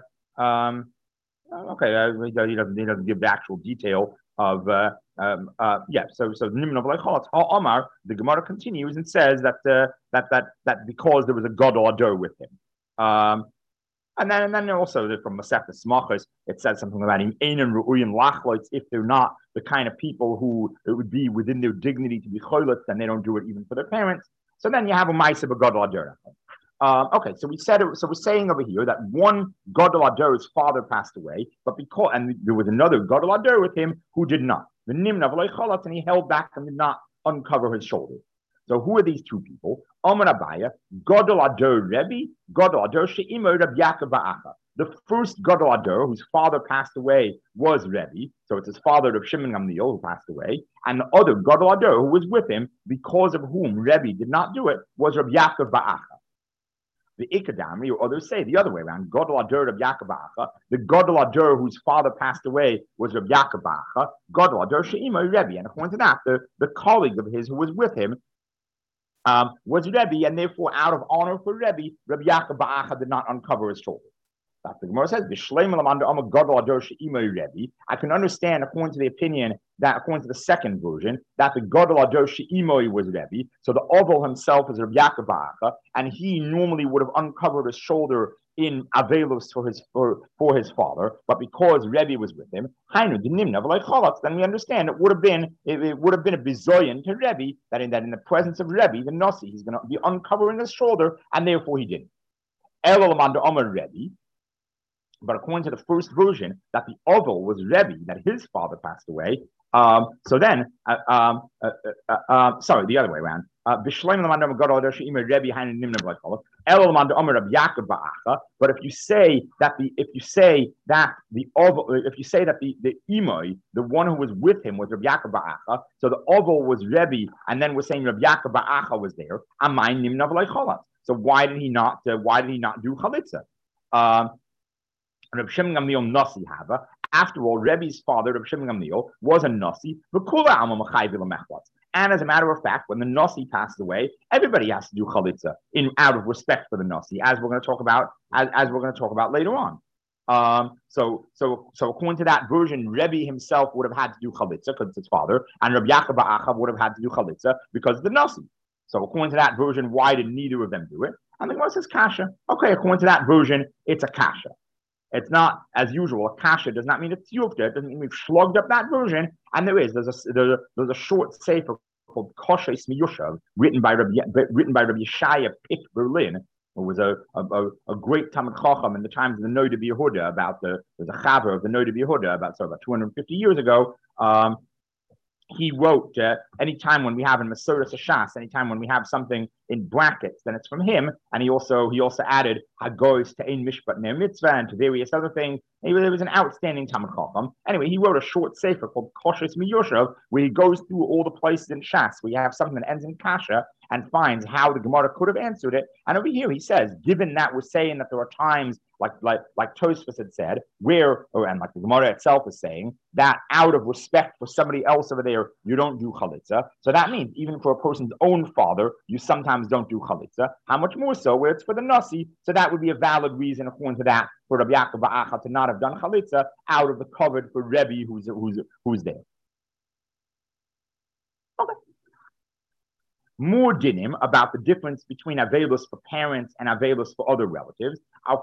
he doesn't give the actual detail of So Nimna v'loy Omar, the Gemara continues and says that because there was a gadol hadar with him, and then also from Masechta Smachos it says something about him einan ru'uyin lachloitz, if they're not the kind of people who it would be within their dignity to be choletz, then they don't do it even for their parents. So then you have a ma'aseh b'gadol hadar. Okay, so we're saying over here that one gadol hadar's father passed away, and there was another gadol hadar with him who did not. The nimna v'loy cholatz, and he held back and did not uncover his shoulder. So who are these two people? Amar Abaya, gadol hadar Rebbe, gadol hadar she'imo Reb Yaakov ba'acha. The first gadol hadar whose father passed away was Rebbe, so it's his father of Shimon Gamliel who passed away, and the other gadol hadar who was with him, because of whom Rebbe did not do it, was Reb Yaakov ba'acha. The Ikadamri, or others say the other way around. Godel Adur Reb Yaakov Acha. The Godel Adur whose father passed away was Reb Yaakov Acha. Godel Adur She'ima Rebbe. And according to that, the colleague of his who was with him was Rebbe, and therefore, out of honor for Rebbe, Reb Yaakov Acha did not uncover his shoulder. The Gemara says, I can understand, according to the opinion, that according to the second version, that the Gadol Ador She'imoi was Rebbe. So the Oval himself is Reb Yaakov Acha, and he normally would have uncovered his shoulder in Avelus for his father, but because Rebbe was with him, then we understand it would have been a bizoyan to Rebbe that in the presence of Rebbe, the Nasi, he's going to be uncovering his shoulder, and therefore he didn't. Rebbe. But according to the first version, that the Oval was Rebbe, that his father passed away. Sorry, the other way around. But if you say that the Imoi, the one who was with him was Rabbi Yaakov Ba'acha, so the Oval was Rebbe, and then we're saying Rabbi Yaakov Ba'acha was there. So why did he not do chalitza? Reb Shimon Gamliel Nasi Hava. After all, Rebbe's father, Reb Shimon Gamliel, was a Nasi. And as a matter of fact, when the Nasi passed away, everybody has to do chalitza out of respect for the Nasi, as we're going to talk about later on. So according to that version, Rebbe himself would have had to do chalitza because it's his father, and Reb Yaakov Ba'acha would have had to do chalitza because of the Nasi. So according to that version, why did neither of them do it? And the Gemara says kasha. Okay, according to that version, it's a kasha. It's not, as usual, a kasha does not mean it's yufta. It doesn't mean we've slugged up that version. And there's a short sefer called Koshes Miyushav, written by Rabbi Yeshaya Pick Berlin, who was a great Talmid Chacham in the times of the Noda B'Yehuda, there's a chaver of the Noda B'Yehuda about 250 years ago. He wrote, anytime when we have in Masoras Hashas, anytime when we have something in brackets, then it's from him. And he also added Hagois to Ein Mishpat Ner Mitzvah and to various other things. He was an outstanding Talmid Chacham. Anyway, he wrote a short sefer called Koshes Miyoshav, where he goes through all the places in Shas where you have something that ends in kasha and finds how the Gemara could have answered it. And over here he says, given that we're saying that there are times like Tosfos had said, and like the Gemara itself is saying, that out of respect for somebody else over there, you don't do chalitza. So that means even for a person's own father, you sometimes don't do chalitza. How much more so where it's for the Nasi? So that would be a valid reason, according to that, for Rabbi Yaakov Ba'acha to not have done chalitza out of the covered for Rebbe who's there. Okay. More dinim about the difference between avelus for parents and avelus for other relatives.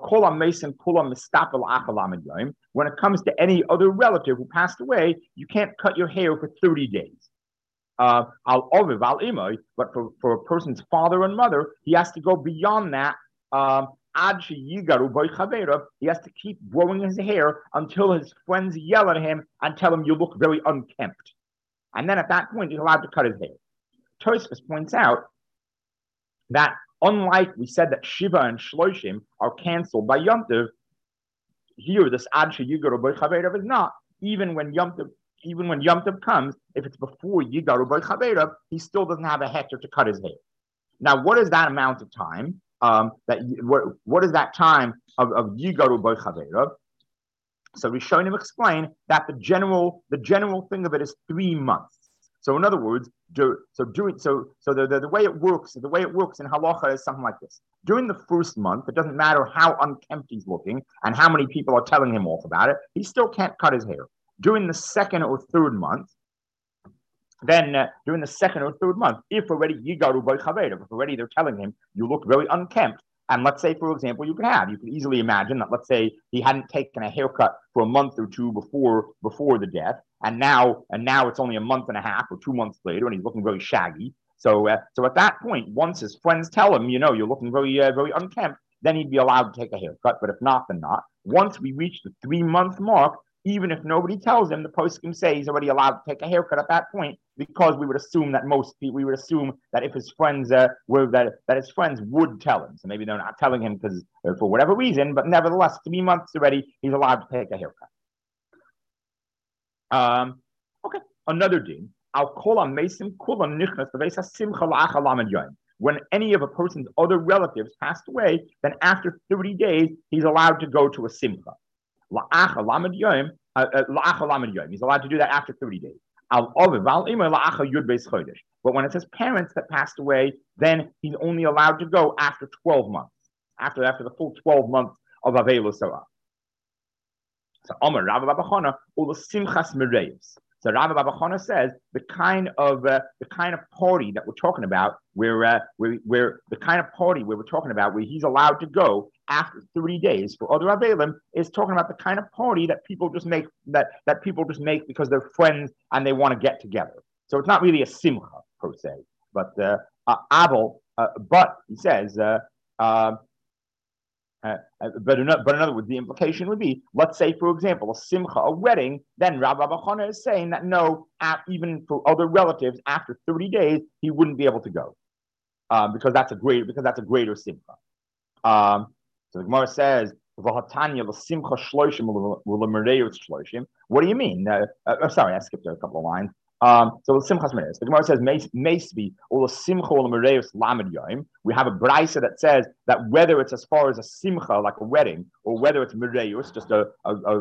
When it comes to any other relative who passed away, you can't cut your hair for 30 days. But for a person's father and mother, he has to go beyond that. He has to keep growing his hair until his friends yell at him and tell him you look very unkempt. And then at that point, he's allowed to cut his hair. Tosfos points out that unlike we said that Shiva and Shloshim are canceled by Yom Tov, here this Ad Sheyigaru B'Y Chaverav is not. Even when Yom Tov comes, if it's before Yigaru B'Y Chaverav, he still doesn't have a heter to cut his hair. Now, what is that amount of time? What is that time of Yigaru B'Y Chaverav? So Rishonim explain that the general thing of it is 3 months. So in other words, the way it works in halacha is something like this. During the first month, it doesn't matter how unkempt he's looking and how many people are telling him off about it, he still can't cut his hair. During the second or third month, if already Yigaru B'Y Chaverav, if already they're telling him you look very unkempt, and let's say, for example, you could easily imagine that, let's say he hadn't taken a haircut for a month or two before the death, and now it's only a month and a half or 2 months later, and he's looking very shaggy. So at that point, once his friends tell him, you're looking very very unkempt, then he'd be allowed to take a haircut. But if not, then not. Once we reach the 3-month mark, even if nobody tells him, the poskim say he's already allowed to take a haircut at that point, because we would assume that if his friends that his friends would tell him. So maybe they're not telling him because for whatever reason, but nevertheless, 3 months already, he's allowed to take a haircut. Okay, another din. I'll call on Mason. when any of a person's other relatives passed away, then after 30 days, he's allowed to go to a simcha. He's allowed to do that after 30 days. But when it says parents that passed away, then he's only allowed to go after 12 months, after the full 12 months of Avelu Sarah. So Omer Rabbi Babachana ula simchas mereyus. So Rabbi Babachana says the kind of party that we're talking about, where the kind of party where we're talking about where he's allowed to go after 30 days for other Avelim is talking about the kind of party that people just make that people just make because they're friends and they want to get together. So it's not really a simcha per se, but but he says. But in other words, the implication would be, let's say, for example, a simcha, a wedding, then Rabbi Bachana is saying that no, even for other relatives, after 30 days, he wouldn't be able to go because that's a greater simcha. So the Gemara says, what do you mean? Sorry, I skipped a couple of lines. So Simchas Mereus. The Gemara says Meisbi or Simcha or Mereus Lamed Yom. We have a brisa that says that whether it's as far as a simcha, like a wedding, or whether it's Mereus, just a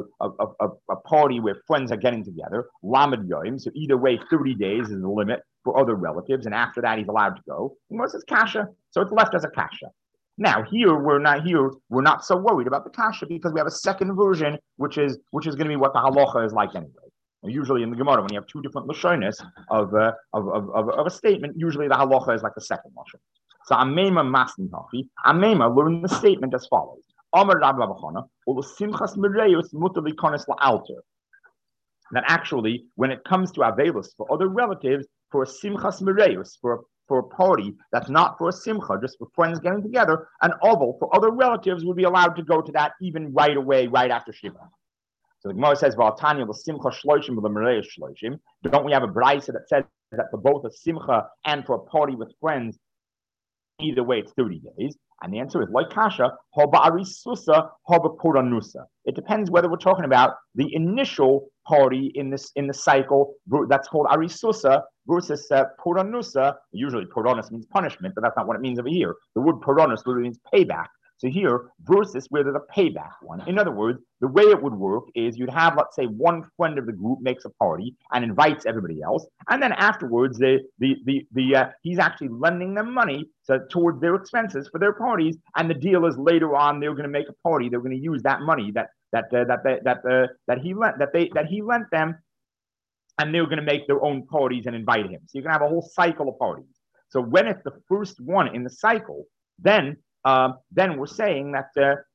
party where friends are getting together, Lamed Yom. So either way, 30 days is the limit for other relatives, and after that he's allowed to go. The Gemara says kasha, so it's left as a kasha. Now we're not so worried about the kasha because we have a second version, which is going to be what the halacha is like anyway. Usually in the Gemara, when you have two different lashonis of a statement, usually the halacha is like the second lashon. So Amema Masni Hafi, Amema learned the statement as follows: Amar Rabbi Bachana, Ul Simchas Mereus Mutali Konis LaAlter. That actually, when it comes to Avelus for other relatives, for a Simchas Mereus, for a party that's not for a simcha, just for friends getting together, an oval for other relatives would be allowed to go to that even right away, right after Shiva. So the Gemara says, "V'atanya l'simcha shloishim v'lemerei shloishim." Don't we have a brisa that says that for both a simcha and for a party with friends, either way it's 30 days? And the answer is like kasha, hoba arisusa, hoba puranusa. It depends whether we're talking about the initial party in the cycle that's called arisusa versus puranusa. Usually puranus means punishment, but that's not what it means over here. The word puranus literally means payback. So here, versus where there's a payback one. In other words, the way it would work is you'd have, let's say, one friend of the group makes a party and invites everybody else, and then afterwards, he's actually lending them money towards their expenses for their parties. And the deal is later on they're going to make a party. They're going to use that money that he lent them, and they're going to make their own parties and invite him. So you're going to have a whole cycle of parties. So when it's the first one in the cycle, then we're saying that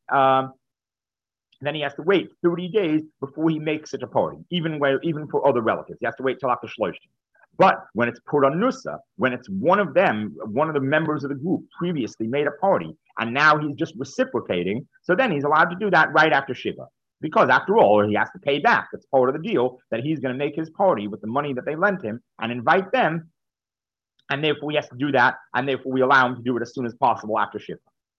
then he has to wait 30 days before he makes such a party, even for other relatives. He has to wait till after Shloshim. But when it's Puranusa, when it's one of the members of the group previously made a party, and now he's just reciprocating, so then he's allowed to do that right after Shiva. Because after all, he has to pay back. It's part of the deal that he's going to make his party with the money that they lent him and invite them. And therefore he has to do that, and therefore we allow him to do it as soon as possible after Shiva.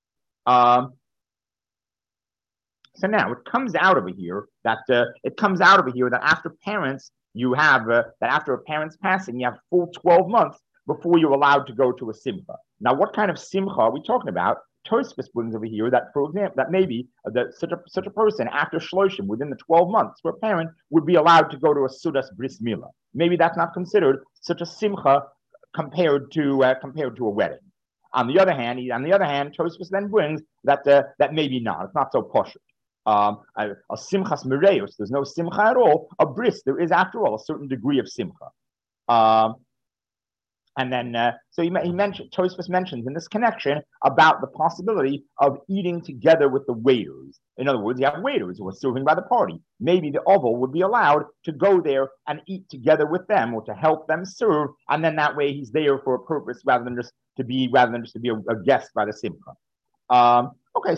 So now it comes out over here that after parents, you have that after a parent's passing, you have full 12 months before you're allowed to go to a simcha. Now, what kind of simcha are we talking about? Tosfos brings over here that, for example, that maybe such a person after Shloshim, within the 12 months, for a parent would be allowed to go to a Sudas Bris Milah. Maybe that's not considered such a simcha compared to a wedding. On the other hand, Tosfos then brings that maybe not. It's not so posh. A simchas mereus, there's no simcha at all. A bris, there is after all a certain degree of simcha. And then, so Tosfos mentions in this connection about the possibility of eating together with the waiters. In other words, you have waiters who are serving by the party. Maybe the oval would be allowed to go there and eat together with them, or to help them serve, and then that way he's there for a purpose rather than just to be a guest by the simcha. Okay,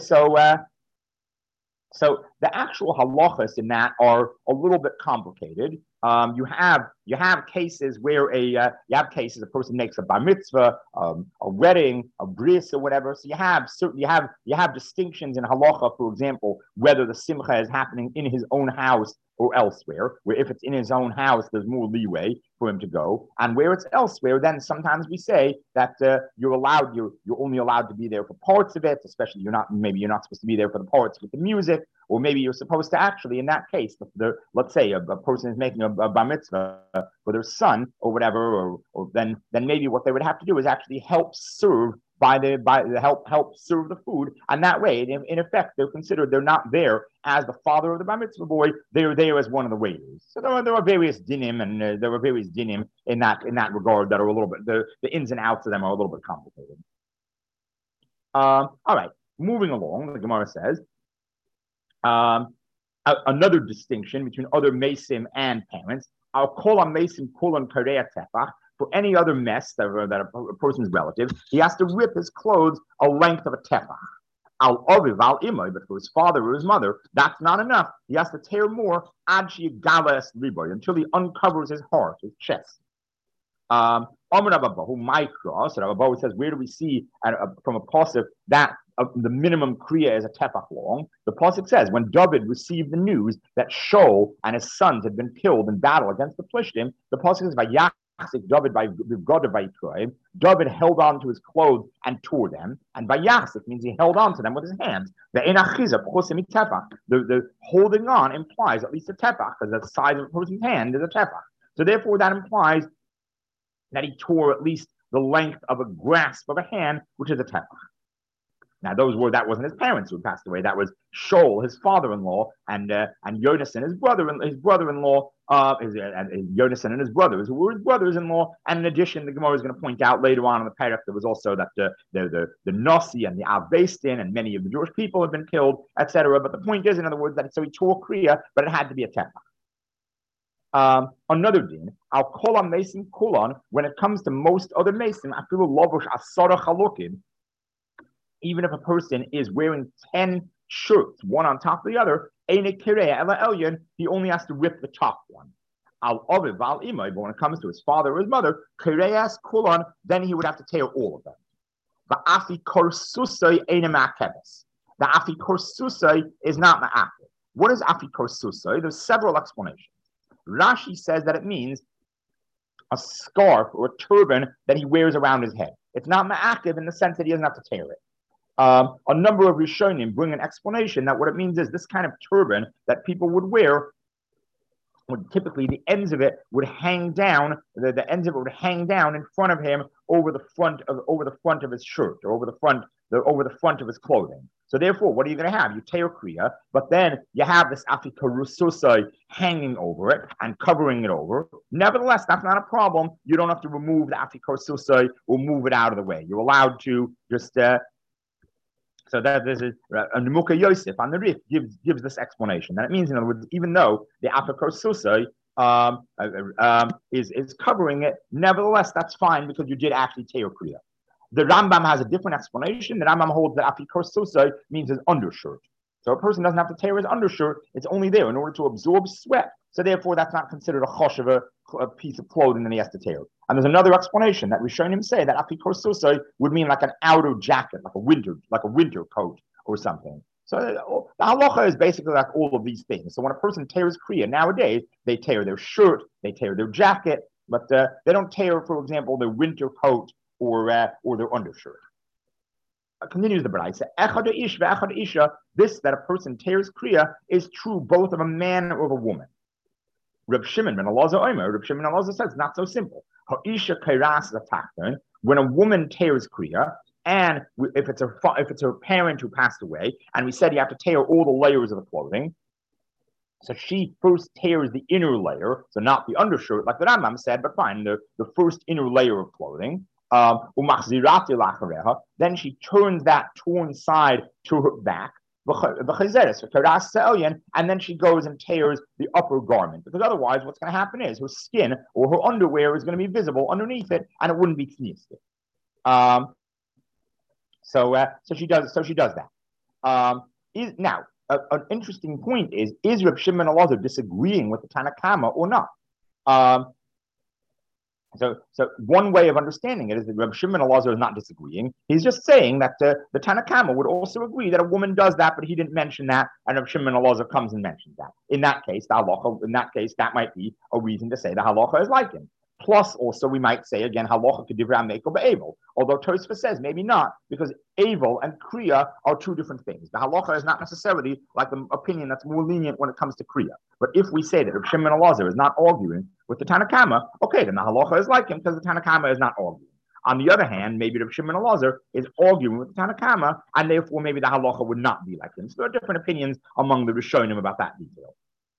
so the actual halachas in that are a little bit complicated. You have cases where a person makes a bar mitzvah, a wedding, a bris or whatever. So you have distinctions in halacha. For example, whether the simcha is happening in his own house or elsewhere, where if it's in his own house, there's more leeway for him to go. And where it's elsewhere, then sometimes we say that you're only allowed to be there for parts of it, especially maybe you're not supposed to be there for the parts with the music, or maybe you're supposed to actually, in that case, let's say a person is making a bar mitzvah for their son or whatever, or then maybe what they would have to do is actually help serve help serve the food, and that way, in effect, they're not there as the father of the bar mitzvah boy. They're there as one of the waiters. So there are various dinim, and there are various dinim in that regard that are a little bit the ins and outs of them are a little bit complicated. All right, moving along, the Gemara says another distinction between other mesim and parents. I'll call on mesim kolon kareya tefach. For any other mess that a person's relative, he has to rip his clothes a length of a tefach. Al oviv al imoy, but for his father or his mother, that's not enough. He has to tear more ad sheyigala es liboy, until he uncovers his heart, his chest. Amar Rabbahu Ma'ikra. So Rabbahu says, where do we see from a pasuk that the minimum kriya is a tefach long? The pasuk says, when David received the news that Shaul and his sons had been killed in battle against the Plishtim, the pasuk says, David held on to his clothes and tore them, and Vayachzik means he held on to them with his hands. The holding on implies at least a tefach, because the size of a person's hand is a tefach. So therefore, that implies that he tore at least the length of a grasp of a hand, which is a tefach. Now, that wasn't his parents who passed away. That was Shaul, his father-in-law, and Yonasan, his brother-in-law, Yonasan and his brothers, who were his brothers-in-law. And in addition, the Gemara is going to point out later on in the parak, there was also that the Nasi and the Avestin and many of the Jewish people have been killed, etc. But the point is, in other words, that so he tore kriya, but it had to be a tefach. Another din, I'll call on mason kulon, when it comes to most other mason, even if a person is wearing 10 shirts, one on top of the other, he only has to rip the top one. But when it comes to his father or his mother, then he would have to tear all of them. The afi korsusai is not ma'akeh. What is afi korsusai? There's several explanations. Rashi says that it means a scarf or a turban that he wears around his head. It's not ma'akiv in the sense that he doesn't have to tear it. A number of Rishonim bring an explanation that what it means is this kind of turban that people would wear, typically the ends of it would hang down. The ends of it would hang down in front of him over the front of his shirt, or over the front of his clothing. So therefore, what are you going to have? You tear kriya, but then you have this afikarususai hanging over it and covering it over. Nevertheless, that's not a problem. You don't have to remove the afikarususai or move it out of the way. You're allowed to just. So that this is Nemuka Yosef on the Rif gives this explanation. That it means, in other words, even though the afikarususai is covering it, nevertheless, that's fine because you did actually tear kriya. The Rambam has a different explanation. The Rambam holds that afikarususai means his undershirt. So a person doesn't have to tear his undershirt. It's only there in order to absorb sweat. So therefore, that's not considered a chosh a piece of clothing that he has to tear. And there's another explanation that Rishonim say that afikarususai would mean like an outer jacket, like a winter coat or something. So the halacha is basically like all of these things. So when a person tears kriya nowadays, they tear their shirt, they tear their jacket, but they don't tear, for example, their winter coat or their undershirt. Continues the Braisa. Echad ish ve'echad isha. This that a person tears kriya is true both of a man or of a woman. Reb Shimon ben Elazar says not so simple. Ha'isha kairas l'tachton. When a woman tears kriya, and if it's her parent who passed away, and we said you have to tear all the layers of the clothing, so she first tears the inner layer, so not the undershirt, like the Rambam said, but fine, the first inner layer of clothing. Then she turns that torn side to her back, and then she goes and tears the upper garment, because otherwise what's going to happen is her skin or her underwear is going to be visible underneath it, and it wouldn't be tznius. So she does that. Now, an interesting point is Reb Shimon ben Elazar disagreeing with the Tanna Kama or not? So one way of understanding it is that Reb Shimon Elazar is not disagreeing. He's just saying that the Tanna Kamma would also agree that a woman does that, but he didn't mention that, and Reb Shimon Elazar comes and mentions that. In that case, the halacha, in that case, that might be a reason to say the halacha is like him. Plus, also, we might say again, halacha kedivra mekel be'evel. Although Tosfos says maybe not, because avel and kriya are two different things. The halacha is not necessarily like the opinion that's more lenient when it comes to kriya. But if we say that Reb Shimon Elazar is not arguing with the Tanna Kamma, okay, then the halacha is like him because the Tanna Kamma is not arguing. On the other hand, maybe Reb Shimon Elazar is arguing with the Tanna Kamma, and therefore maybe the halacha would not be like him. So there are different opinions among the Rishonim about that detail.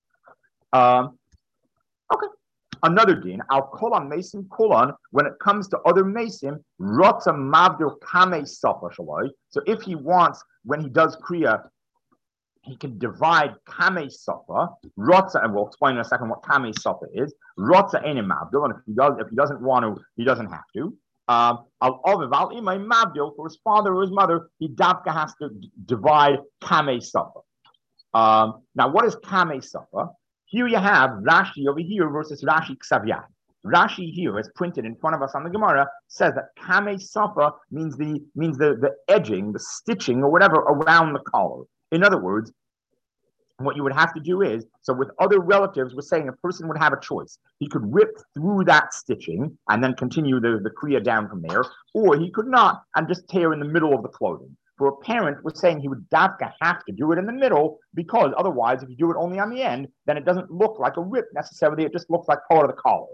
Okay. Another din, al kolan mason kolan, when it comes to other mason, rotza mavdir kame safa shaloi. So if he wants, when he does kriya, he can divide kame safa, rotza, and we'll explain in a second what kame safa is. Rotza ain't mavdil, and if he doesn't want to, he doesn't have to. Al oviv al imay mavdil, for his father or his mother, he davka has to divide kame safa. Now, what is kame safa? Here you have Rashi over here versus Rashi Ksav Yad. Rashi here, as printed in front of us on the Gemara, says that Kame Safa means the edging, the stitching, or whatever around the collar. In other words, what you would have to do is, so with other relatives, we're saying a person would have a choice. He could rip through that stitching and then continue the kriya down from there, or he could not and just tear in the middle of the clothing. For a parent, we're saying he would davka have to do it in the middle, because otherwise, if you do it only on the end, then it doesn't look like a rip necessarily. It just looks like part of the collar.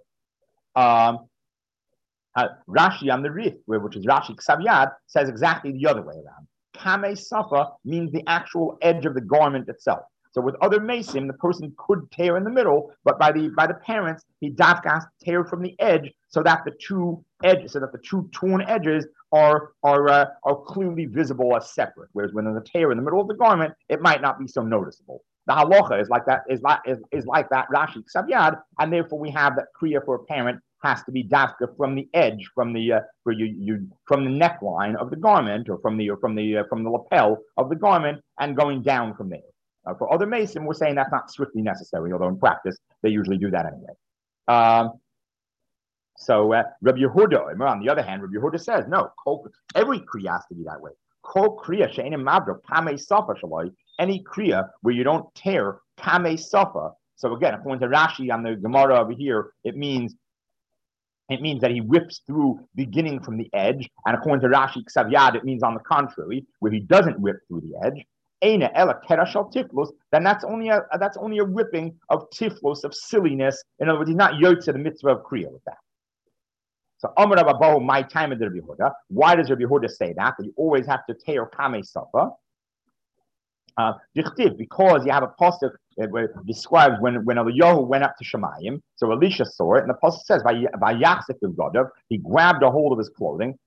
Rashi on the Rif, which is Rashi Ksav Yad, says exactly the other way around. Kame Safa means the actual edge of the garment itself. So with other mason, the person could tear in the middle, but by the parents, he davka has to tear from the edge so that the two torn edges are clearly visible as separate. Whereas when there's a tear in the middle of the garment, it might not be so noticeable. The halacha is like that Rashi Ksav Yad, and therefore we have that kriya for a parent has to be dafka from the edge, from the neckline of the garment, or from the lapel of the garment, and going down from there. For other mason, we're saying that's not strictly necessary, although in practice they usually do that anyway. So Rabbi Yehuda, on the other hand, Rabbi Yehuda says no. Every kriya has to be that way. Kol kriya she'enim mavdil kame safa shaloi. Any kriya where you don't tear kame safa. So again, according to Rashi on the Gemara over here, it means that he rips through beginning from the edge, and according to Rashi Ksav Yad, it means on the contrary, where he doesn't rip through the edge. Eina ela kerashal tiflos, then that's only a ripping of tiflos, of silliness. In other words, he's not yotze the mitzvah of kriya with that. So Amar Abahu, my time of Rabbi Yehuda. Why does Rabbi Yehuda say that you always have to tear kame safa? Because you have a pasuk where it describes when Eliyahu went up to Shemayim. So Elisha saw it, and the pasuk says, he grabbed a hold of his clothing,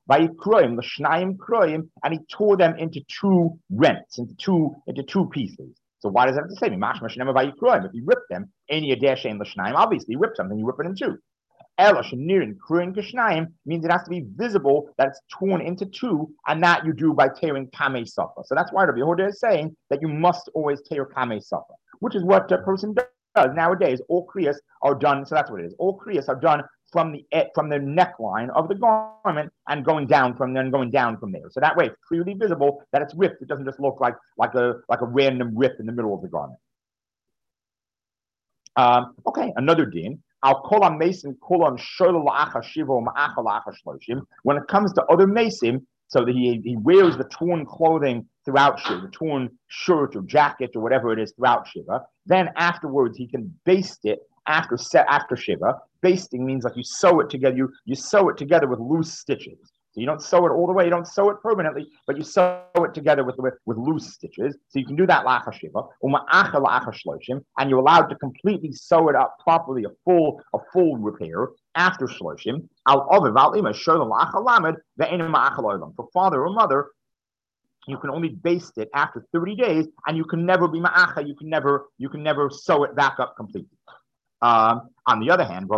and he tore them into two rents, into two pieces. So why does that have to say? If you rip them, obviously you rip something, you rip it in two. Means it has to be visible that it's torn into two, and that you do by tearing kame safa. So that's why Rabbi Yehuda is saying that you must always tear kame safa, which is what a person does nowadays. All kriyas are done. So that's what it is. All kriyas are done from the neckline of the garment and going down from there. So that way it's clearly visible that it's ripped. It doesn't just look like a random rip in the middle of the garment. Okay, another din. When it comes to other mason, so that he wears the torn clothing throughout Shiva, the torn shirt or jacket or whatever it is throughout Shiva, then afterwards he can baste it after Shiva. Basting means like you sew it together. You sew it together with loose stitches. So you don't sew it all the way, you don't sew it permanently, but you sew it together with loose stitches. So you can do that la'achar shiva, and you're allowed to completely sew it up properly, a full repair after shloshim. For father or mother, you can only baste it after 30 days, and you can never be ma'acha. You can never sew it back up completely. On the other hand,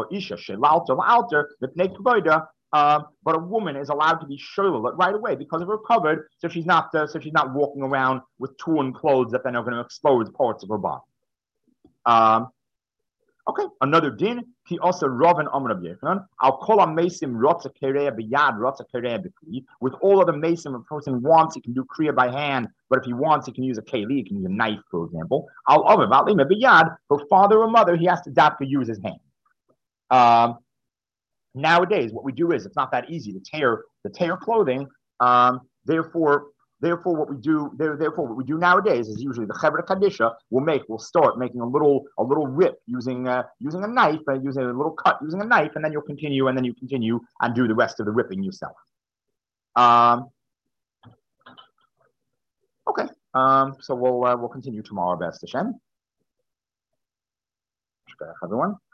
but a woman is allowed to be sholelet right away because of her covered, so she's not walking around with torn clothes that then are going to expose parts of her body. Okay, another din. He also Rav and Amr Rabbi Yochanan. I'll call on Mason Rotza Kereya B'Yad Rotza Kereya B'Kli. With all of the Mason, if a person wants, he can do Kriya by hand. But if he wants, he can use a keli. He can use a knife, for example. I'll Aviv Atlima B'Yad. For father or mother, he has to dafka use his hand. Nowadays, what we do is it's not that easy to tear clothing. Therefore, what we do nowadays is usually the Chevra Kadisha will start making a little rip using a knife, using a little cut using a knife, and then you continue and do the rest of the ripping yourself. Okay. So we'll continue tomorrow, Best Hashem. Everyone.